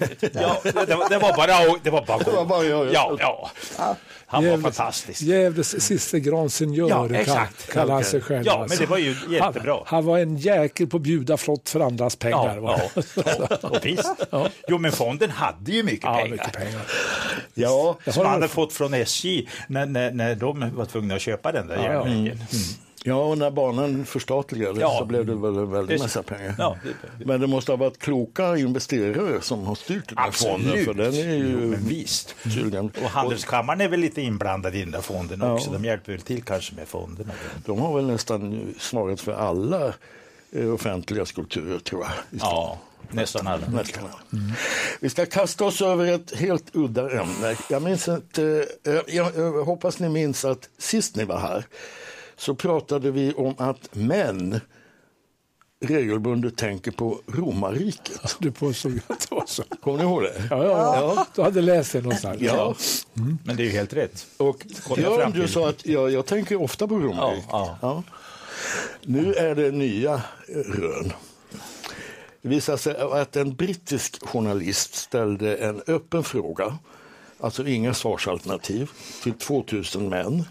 det var bara Ja. Han var fantastisk. Gävles sista grand senior, kallar han sig själv. Ja, men det var ju jättebra. Han var en jäkel på att bjuda flott för andras pengar. Och visst. Jo, men fonden hade ju mycket pengar. Ja, som han hade fått från SJ när de var tvungna att köpa den där järnvägen. Ja, och när banan förstatligades så blev det väl en väldigt massa pengar. Ja, men det måste ha varit kloka investerare som har styrt den här fonden. För den är ju visst. Och Handelskammaren är väl lite inblandad i den där fonden också. De hjälper väl till kanske med fonderna. De har väl nästan svarat för alla offentliga skulpturer, tror jag. Ja, nästan alla. Vi ska kasta oss över ett helt udda ämne. Jag minns jag hoppas ni minns att sist ni var här så pratade vi om att män regelbundet tänker på romarriket. Du påstod att det var så. Kommer ni ihåg det? Ja. Du hade läst det någonstans. Ja. Men det är ju helt rätt. Och Björn, du sa att jag tänker ofta på romarriket. Ja. Nu är det nya rön. Det visar sig att en brittisk journalist ställde en öppen fråga, alltså inga svarsalternativ, till 2000 män.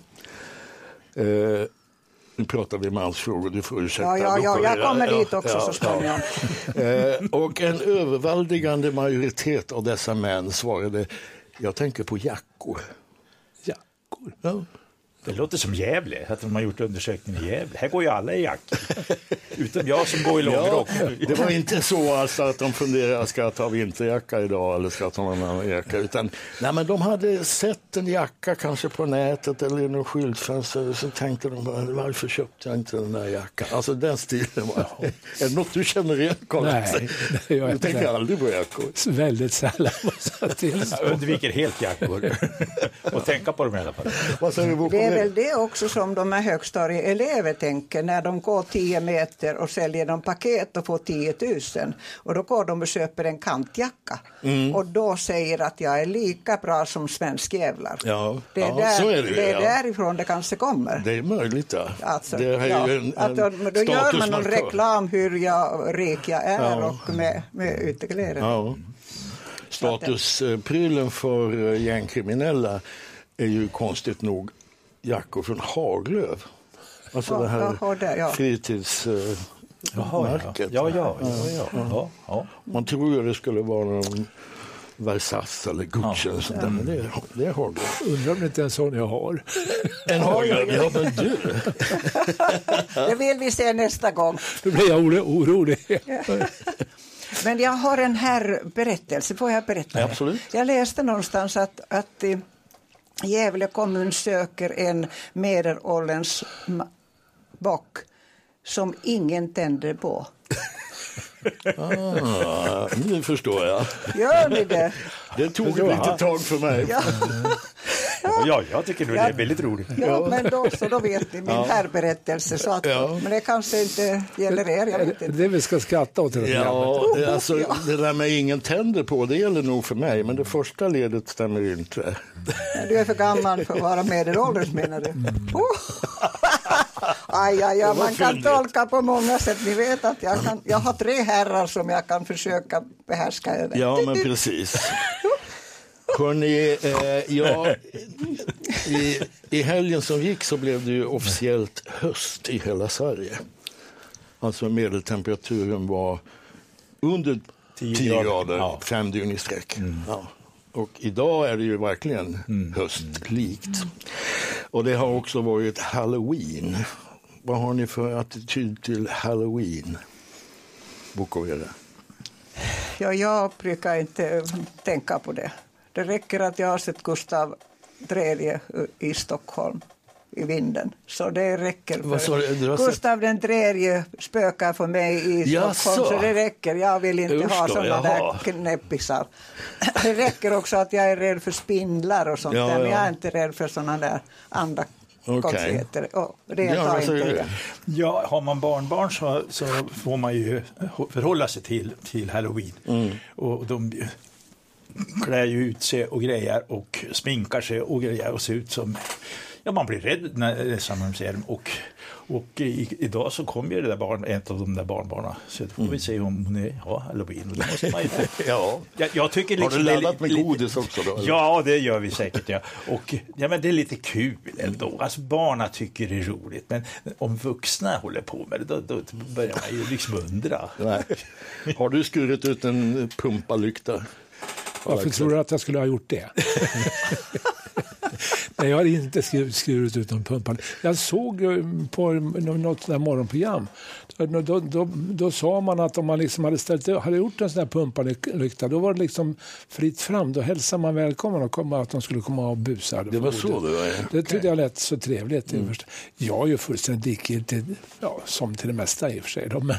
Nu pratar vi mansfrågor, du får ursäkta. Jag kommer dit också så småningom. Och en överväldigande majoritet av dessa män svarade: jag tänker på jackor. Jackor? Ja. Det låter som Gävle, att de har gjort undersökningen i Gävle. Här går ju alla i jackor. Utom jag som går i långrock. Det var inte så alltså att de funderade, ska jag ta vinterjacka idag eller ska jag ta någon annan jacka? Utan men de hade sett en jacka kanske på nätet eller i någon skyltfönster, så tänkte de bara, varför köpte jag inte den där jackan? Alltså den stilen var. Är det något du känner igen, Carl? Nej, det gör jag inte. Du tänker aldrig på jackor? Väldigt sällan. Jag undviker helt jackor. Och tänka på dem i alla fall. Vad säger du, väl det också som de här högstadieelever tänker när de går 10 meter och säljer de paket och får 10 000. Och då går de och köper en kantjacka. Och då säger att jag är lika bra som svensk jävlar. Ja, det är, så är det ju. Det är därifrån det kanske kommer. Det är möjligt, ja. Alltså, det är ju en då gör man en reklam hur rik jag är och med ytterkläder. Ja. Statusprylen för gängkriminella är ju konstigt nog jackor från Haglöf. Alltså det här fritidsmärket. Ja. Man tror ju det skulle vara någon Versace eller Gucci eller sånt där, men det är Haglöf. Undrar om det inte är en sån jag har. En Haglöf, ja men du. Det vill vi se nästa gång. Då blir jag orolig. Men jag har en här berättelse, får jag berätta? Absolut. Jag läste någonstans att Gävle kommun söker en medelålderns bock som ingen tänder på. Nu förstår jag. Gör ni det? Det tog lite tag för mig. Ja, jag tycker det är väldigt roligt. Ja, men då vet ni min här berättelse. Så att, men det kanske inte gäller er, jag vet inte. Det vi ska skratta åt. Det där med ingen tänder på, det gäller nog för mig. Men det första ledet stämmer inte. Du är för gammal för att vara medelålders, menar du? Man kan tolka på många sätt. Ni vet att jag har 3 herrar som jag kan försöka behärska över. Ja, men precis. Hörrni, i helgen som gick så blev det ju officiellt höst i hela Sverige. Alltså medeltemperaturen var under 10 grader 5 dygn i sträck. Ja. Och idag är det ju verkligen höstlikt. Och det har också varit Halloween. Vad har ni för attityd till Halloween? Bukovere? Ja, jag brukar inte tänka på det. Det räcker att jag har sett Gustav III i Stockholm i vinden. Så det räcker. Gustav III spökar för mig i Stockholm. Så det räcker. Jag vill inte ha sådana där knäppisar. Det räcker också att jag är rädd för spindlar och sånt där. Men jag är inte rädd för sådana där andra konstigheter. Ja, har man barnbarn så får man ju förhålla sig till Halloween. Och de klär ju ut sig och grejer och sminkar sig och grejer och ser ut som... Ja, man blir rädd när man ser dem. Och idag så kommer ju det där ett av de där barnbarnen. Så då får vi se om hon har Halloween. Och det måste man inte... jag tycker liksom, har du laddat med godis också då? Eller? Ja, det gör vi säkert. Ja. Och men det är lite kul ändå. Alltså barnen tycker det är roligt. Men om vuxna håller på med det, då börjar man ju liksom undra. Nej. Har du skurit ut en pumpalykta? Varför tror du att jag skulle ha gjort det? Nej, jag har inte skurit ut någon pumpan. Jag såg på något där morgonprogram. Då sa man att om man liksom hade gjort en sån här pumpanlykta, då var det liksom fritt fram. Då hälsade man välkommen och att de skulle komma och busa. Det var så det var. Det tyckte jag lät så trevligt. Jag är ju fullständigt likgiltig, som till det mesta i och för sig. Då.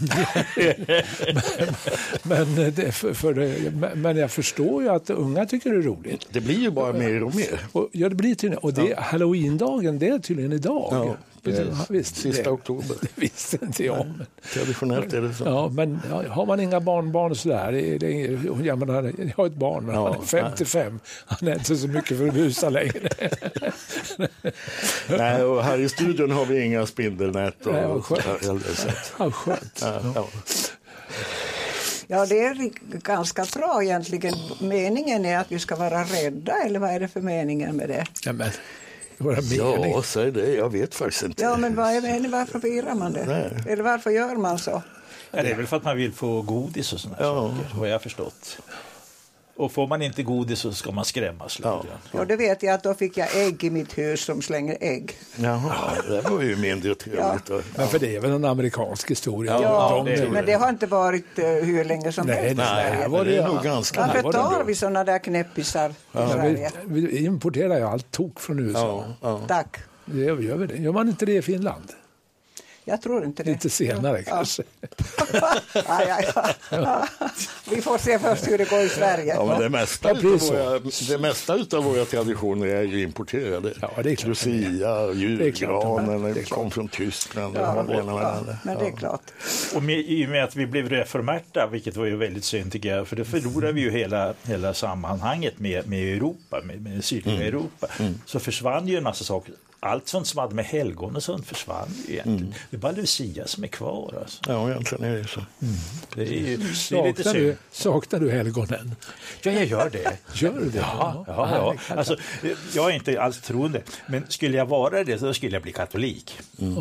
Men jag förstår ju att unga tycker det är roligt. Det blir ju bara mer och mer. Det blir tydligen. Och det Halloween-dagen, det är tydligen idag. Visst, sista oktober. Det visste inte jag. Traditionellt är det så. Ja, men har man inga barnbarn och sådär. Jag har ett barn, men han är 55. Han är inte så mycket för att busa längre. Nej, och här i studion har vi inga spindelnät. Skönt. Ja, det är ganska bra egentligen. Meningen är att vi ska vara rädda, eller vad är det för meningen med det? Ja, säg det. Jag vet faktiskt inte. Ja, men varför firar man det? Nej. Eller varför gör man så? Ja, det är väl för att man vill få godis och sådana saker, vad jag har förstått. Och får man inte godis så ska man skrämmas. Ja, det vet jag att då fick jag ägg i mitt hus som slänger ägg. Jaha, det var ju mindre trevligt. Ja. Men för det är väl en amerikansk historia. Men det har inte varit hur länge som helst. Nej, det är nog ganska. Varför tar vi sådana där knäppisar i Sverige? Vi importerar ju allt tok från USA. Tack. Det gör vi det. Gör man inte det i Finland? Jag tror inte det. Lite senare kanske. Ja. Vi får se först hur det går i Sverige. Ja, men det mesta utav våra traditioner är ju importerade. Ja, det är klart. Lucia, julgranen kom från Tyskland. Men det är klart. Och i och med att vi blev reformerta, vilket var ju väldigt synd tycker jag, för det förlorade vi ju hela sammanhanget med Europa, med sydliga Europa. Så försvann ju en massa saker. Allt sånt som hade med helgon och sånt försvann ju egentligen. Det är bara Lucia som är kvar. Alltså. Ja, egentligen är det så. Det är lite synd. Saknar du helgonen? Ja, jag gör det. Gör du det? Ja. Alltså, jag är inte alls troende, men skulle jag vara det så skulle jag bli katolik.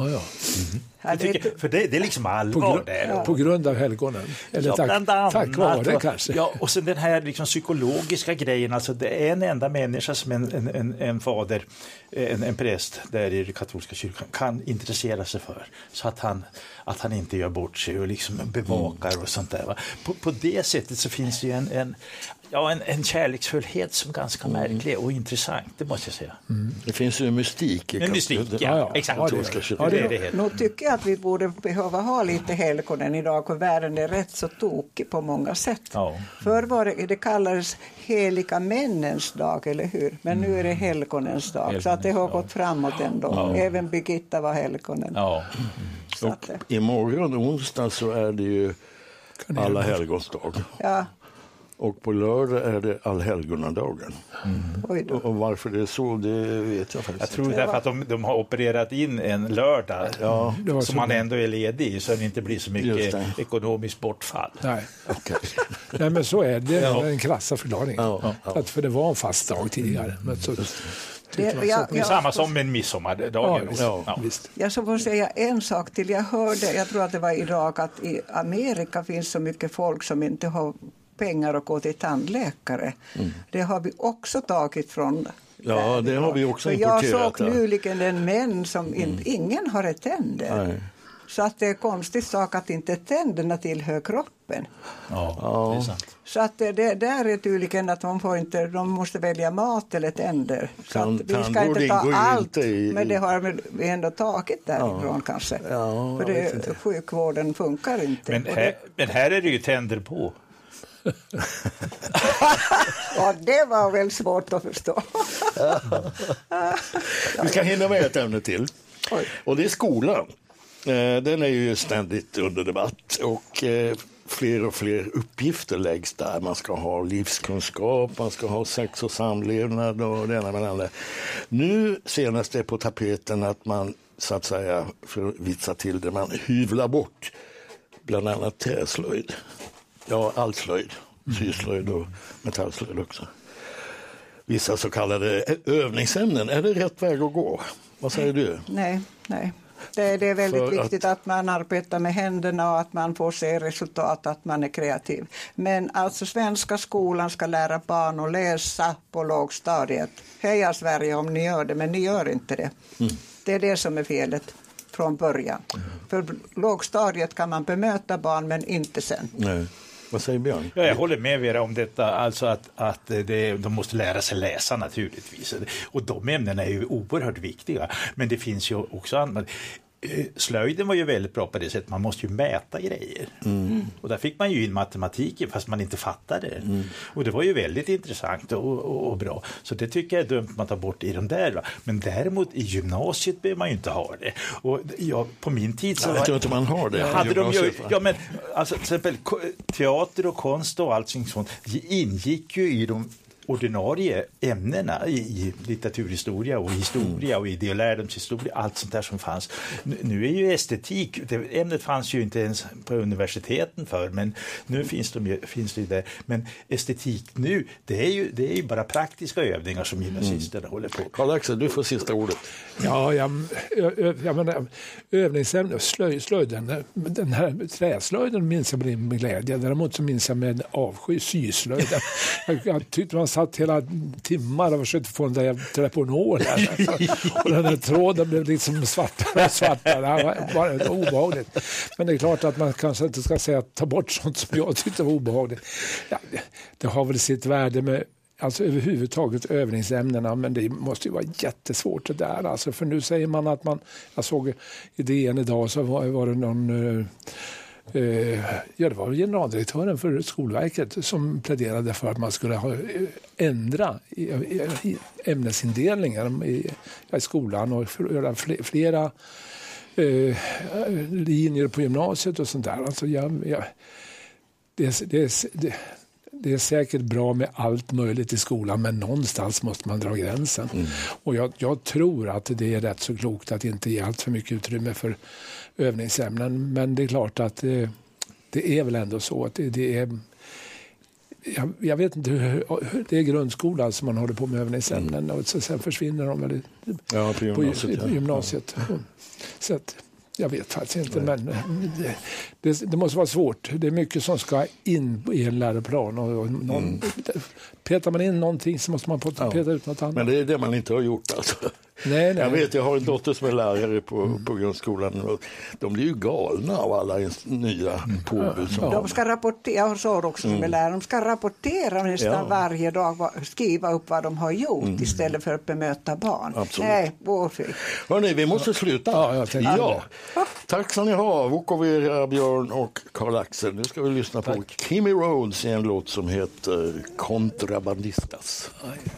För det är liksom allvar på grund av helgonen? Eller tack vare kanske? Ja, och sen den här liksom psykologiska grejen, alltså det är en enda människa som en fader, en präst där i den katolska kyrkan kan intressera sig för, så att han inte gör bort sig och liksom bevakar och sånt där. Va? På det sättet så finns det ju en kärleksfullhet som är ganska märklig och intressant, det måste jag säga. Det finns ju mystik. Exakt. Nu tycker jag att vi borde behöva ha lite helgonen idag, för världen är rätt så tokig på många sätt. Förr var det kallades heliga männens dag, eller hur? Men nu är det helgonens dag, så att det har gått framåt ändå. Även Birgitta var helgonen. Och imorgon onsdag så är det ju alla helgons dag. Ja. Och på lördag är det allhelgonadagen. Och varför det är så, det vet jag faktiskt. Jag tror därför att de har opererat in en lördag som man ändå är ledig, så att det inte blir så mycket ekonomiskt bortfall. Nej. Nej, men så är det. Det är en krassa förklaring. För det var en fast dag tidigare. Men så, det är samma som en midsommardagen. Jag så får säga en sak till. Jag tror att det var i Irak, att i Amerika finns så mycket folk som inte har pengar att gå till tandläkare. Det har vi också tagit från. Ja, det har vi också importerat. Jag såg nyligen en män som ingen har tänder. Nej. Så att det är konstigt sak att inte tänderna tillhör kroppen. Ja, det är sant. Så att det där är tydligen att de måste välja mat eller tänder. Så att vi ska inte ta allt, men det har vi ändå tagit därifrån kanske. Ja, för sjukvården funkar inte. Men här är det ju tänder på. Ja, det var väl svårt att förstå. Vi ska hinna med ett ämne till. Och det är skolan. Den är ju ständigt under debatt och fler och fler uppgifter läggs där. Man ska ha livskunskap, man ska ha sex och samlevnad och det ena med det andra. Nu senast är på tapeten att man, så att säga, för att vitsa till det, man hyvlar bort bland annat träslöjd. Ja, all slöjd. Syslöjd och metallslöjd också. Vissa så kallade övningsämnen. Är det rätt väg att gå? Vad säger du? Nej. Det är väldigt viktigt att man arbetar med händerna och att man får se resultat, att man är kreativ. Men alltså svenska skolan ska lära barn att läsa på lågstadiet. Heja Sverige om ni gör det, men ni gör inte det. Det är det som är felet från början. För lågstadiet kan man bemöta barn, men inte sen. Nej. Vad säger Björn? Ja, jag håller med Vera om detta, alltså att de måste lära sig läsa naturligtvis. Och de ämnena är ju oerhört viktiga, men det finns ju också annat. Slöjden var ju väldigt bra på det sättet, man måste ju mäta grejer. Och där fick man ju in matematiken fast man inte fattade det. Och det var ju väldigt intressant och bra. Så det tycker jag är dumt att man tar bort i de där. Va? Men däremot i gymnasiet behöver man ju inte ha det. Och på min tid så... Jag tror inte man har det. Hade de ju, men alltså till exempel teater och konst och allt sånt, det ingick ju i de ordinarie ämnena i litteraturhistoria och historia och ideolärdomshistoria, allt sånt där som fanns. Nu är ju estetik, ämnet fanns ju inte ens på universiteten för, men nu finns det ju där. Men estetik nu, det är ju bara praktiska övningar som gymnasisterna håller på. Karl-Axel, du får sista ordet. Ja, jag menar, övningsämnen, slöjden, den här träslöjden minns jag med glädje. Däremot så minns jag med avsky syslöjden. Jag tyckte man satt hela timmar och försökte få den där telefonål och den där tråden blev liksom svartare. Det var obehagligt. Men det är klart att man kanske inte ska säga att ta bort sånt som jag tyckte var obehagligt. Ja, det har väl sitt värde med alltså överhuvudtaget övningsämnena, men det måste ju vara jättesvårt det där. Alltså, för nu säger man att jag såg i DN idag så var det någon... det var generaldirektören för Skolverket som pläderade för att man skulle ändra i ämnesindelningen i skolan och göra flera linjer på gymnasiet och sånt där. Alltså det är säkert bra med allt möjligt i skolan, men någonstans måste man dra gränsen. Och jag tror att det är rätt så klokt att inte ge allt för mycket utrymme för övningsämnen. Men det är klart att det är väl ändå så att det är... Jag vet inte hur det är grundskolan som man håller på med övningsämnen och sen försvinner de väl på gymnasiet. Så att, jag vet faktiskt inte, men det måste vara svårt. Det är mycket som ska in i en läroplan. Och petar man in någonting så måste man peta ut något annat. Men det är det man inte har gjort alltså. Nej. Jag har en dotter som är lärare på grundskolan och de blir ju galna av alla nya påbud. De ska rapportera, jag såg också som är lärare, de ska rapportera nästan varje dag, skriva upp vad de har gjort istället för att bemöta barn. Absolut. Nej, hörrni, vi måste sluta. Tack ska ni ha, Vukovir, Björn och Karl-Axel. Nu ska vi lyssna på Kimmy Rhodes i en låt som heter Kontrabandistas.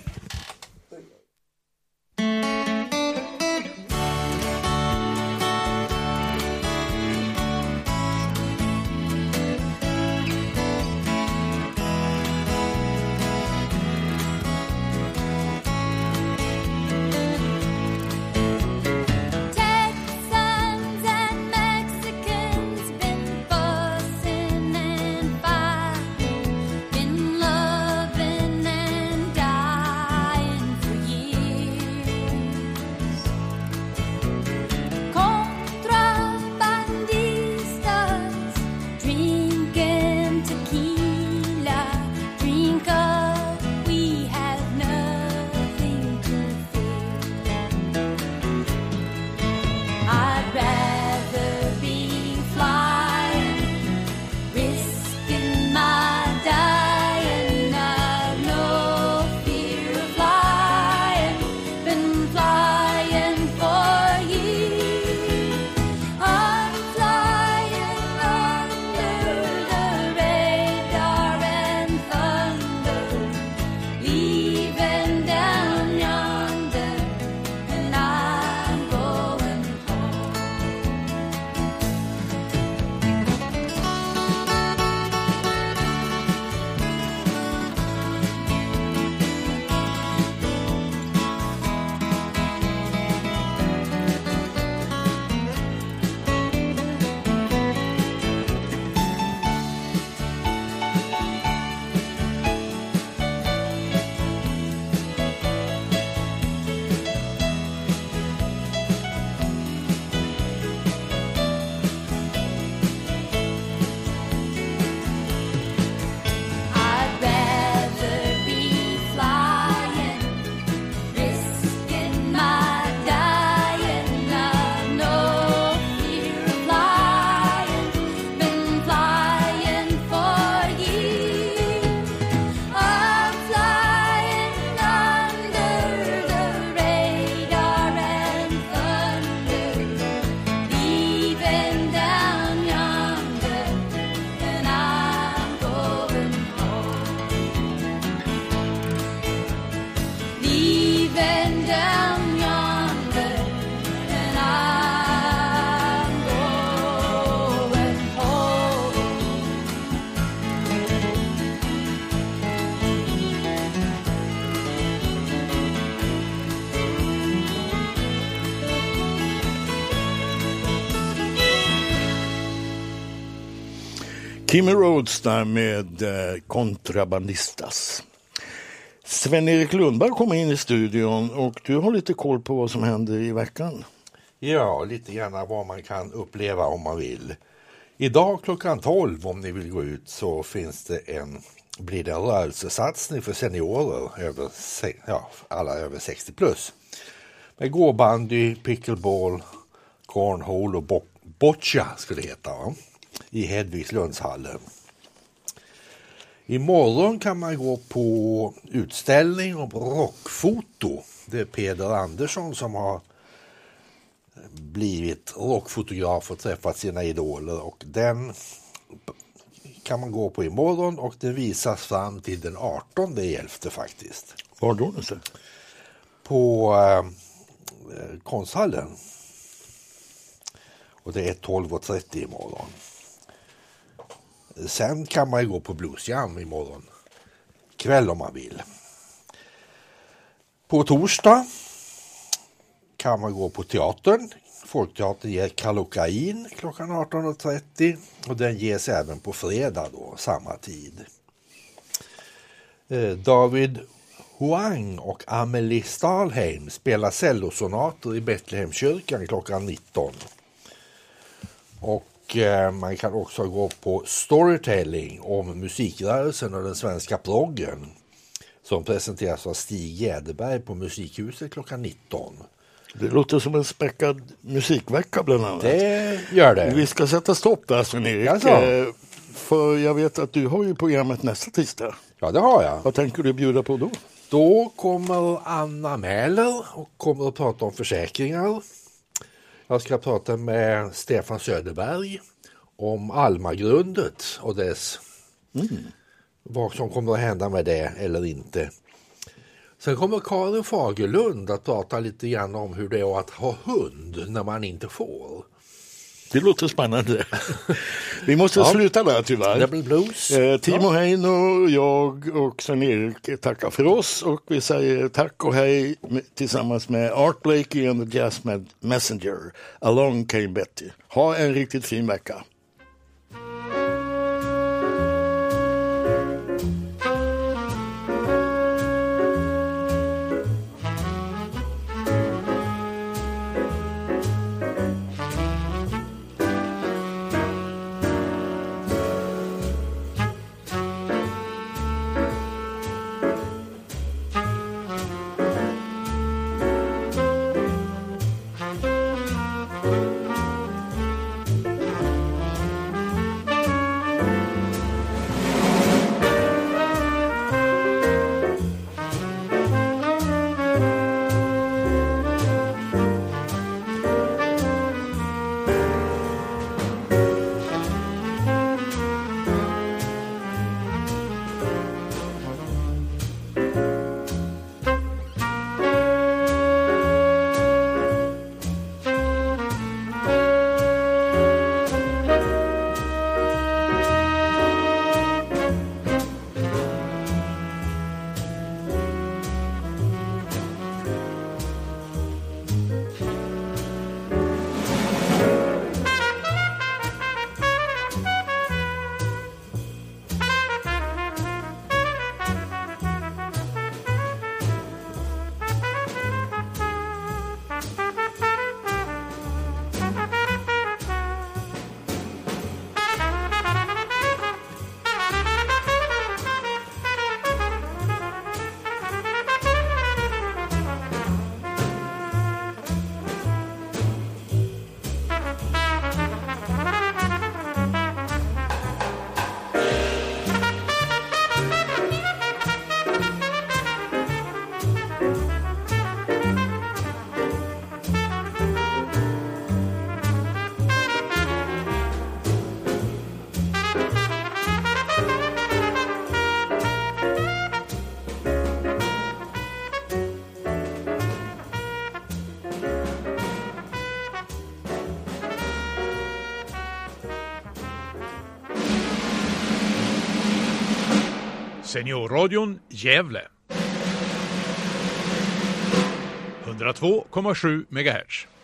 Kimmy Rhodes där med Kontrabandistas. Sven-Erik Lundberg kommer in i studion och du har lite koll på vad som händer i veckan. Ja, lite grann vad man kan uppleva om man vill. Idag klockan 12 om ni vill gå ut så blir det en rörelsesatsning för seniorer, alla över 60 plus. Med gåbandy, pickleball, cornhole och boccia skulle det heta, va? I Hedvigslundshallen. Imorgon kan man gå på utställning om rockfoto. Det är Peder Andersson som har blivit rockfotograf och träffat sina idoler. Och den kan man gå på imorgon och den visas fram till den 18/11 faktiskt. Var då det? På konsthallen. Och det är 12:30 imorgon. Sen kan man ju gå på Blues Jam imorgon kväll om man vill. På torsdag kan man gå på teatern. Folkteatern ger Kallocain klockan 18:30 och den ges även på fredag då, samma tid. David Huang och Amelie Stahlheim spelar cellosonater i Betlehemskyrkan klockan 19. Och man kan också gå på storytelling om musikrörelsen och den svenska proggen som presenteras av Stig Jäderberg på Musikhuset klockan 19. Det låter som en späckad musikvecka bland annat. Det gör det. Vi ska sätta stopp där, Sven-Erik. För jag vet att du har ju programmet nästa tisdag. Ja, det har jag. Vad tänker du bjuda på då? Då kommer Anna Mäler och kommer att prata om försäkringar. Jag ska prata med Stefan Söderberg om Almagrundet och dess vad som kommer att hända med det eller inte. Sen kommer Karin Fagerlund att prata lite grann om hur det är att ha hund när man inte får. Det låter spännande. Vi måste sluta där tyvärr. Det blir blues. Timo Heino, jag och Sven-Erik tackar för oss och vi säger tack och hej tillsammans med Art Blakey and the Jazz Messenger. Along Came Betty. Ha en riktigt fin vecka. Seniorradion Gävle 102,7 MHz.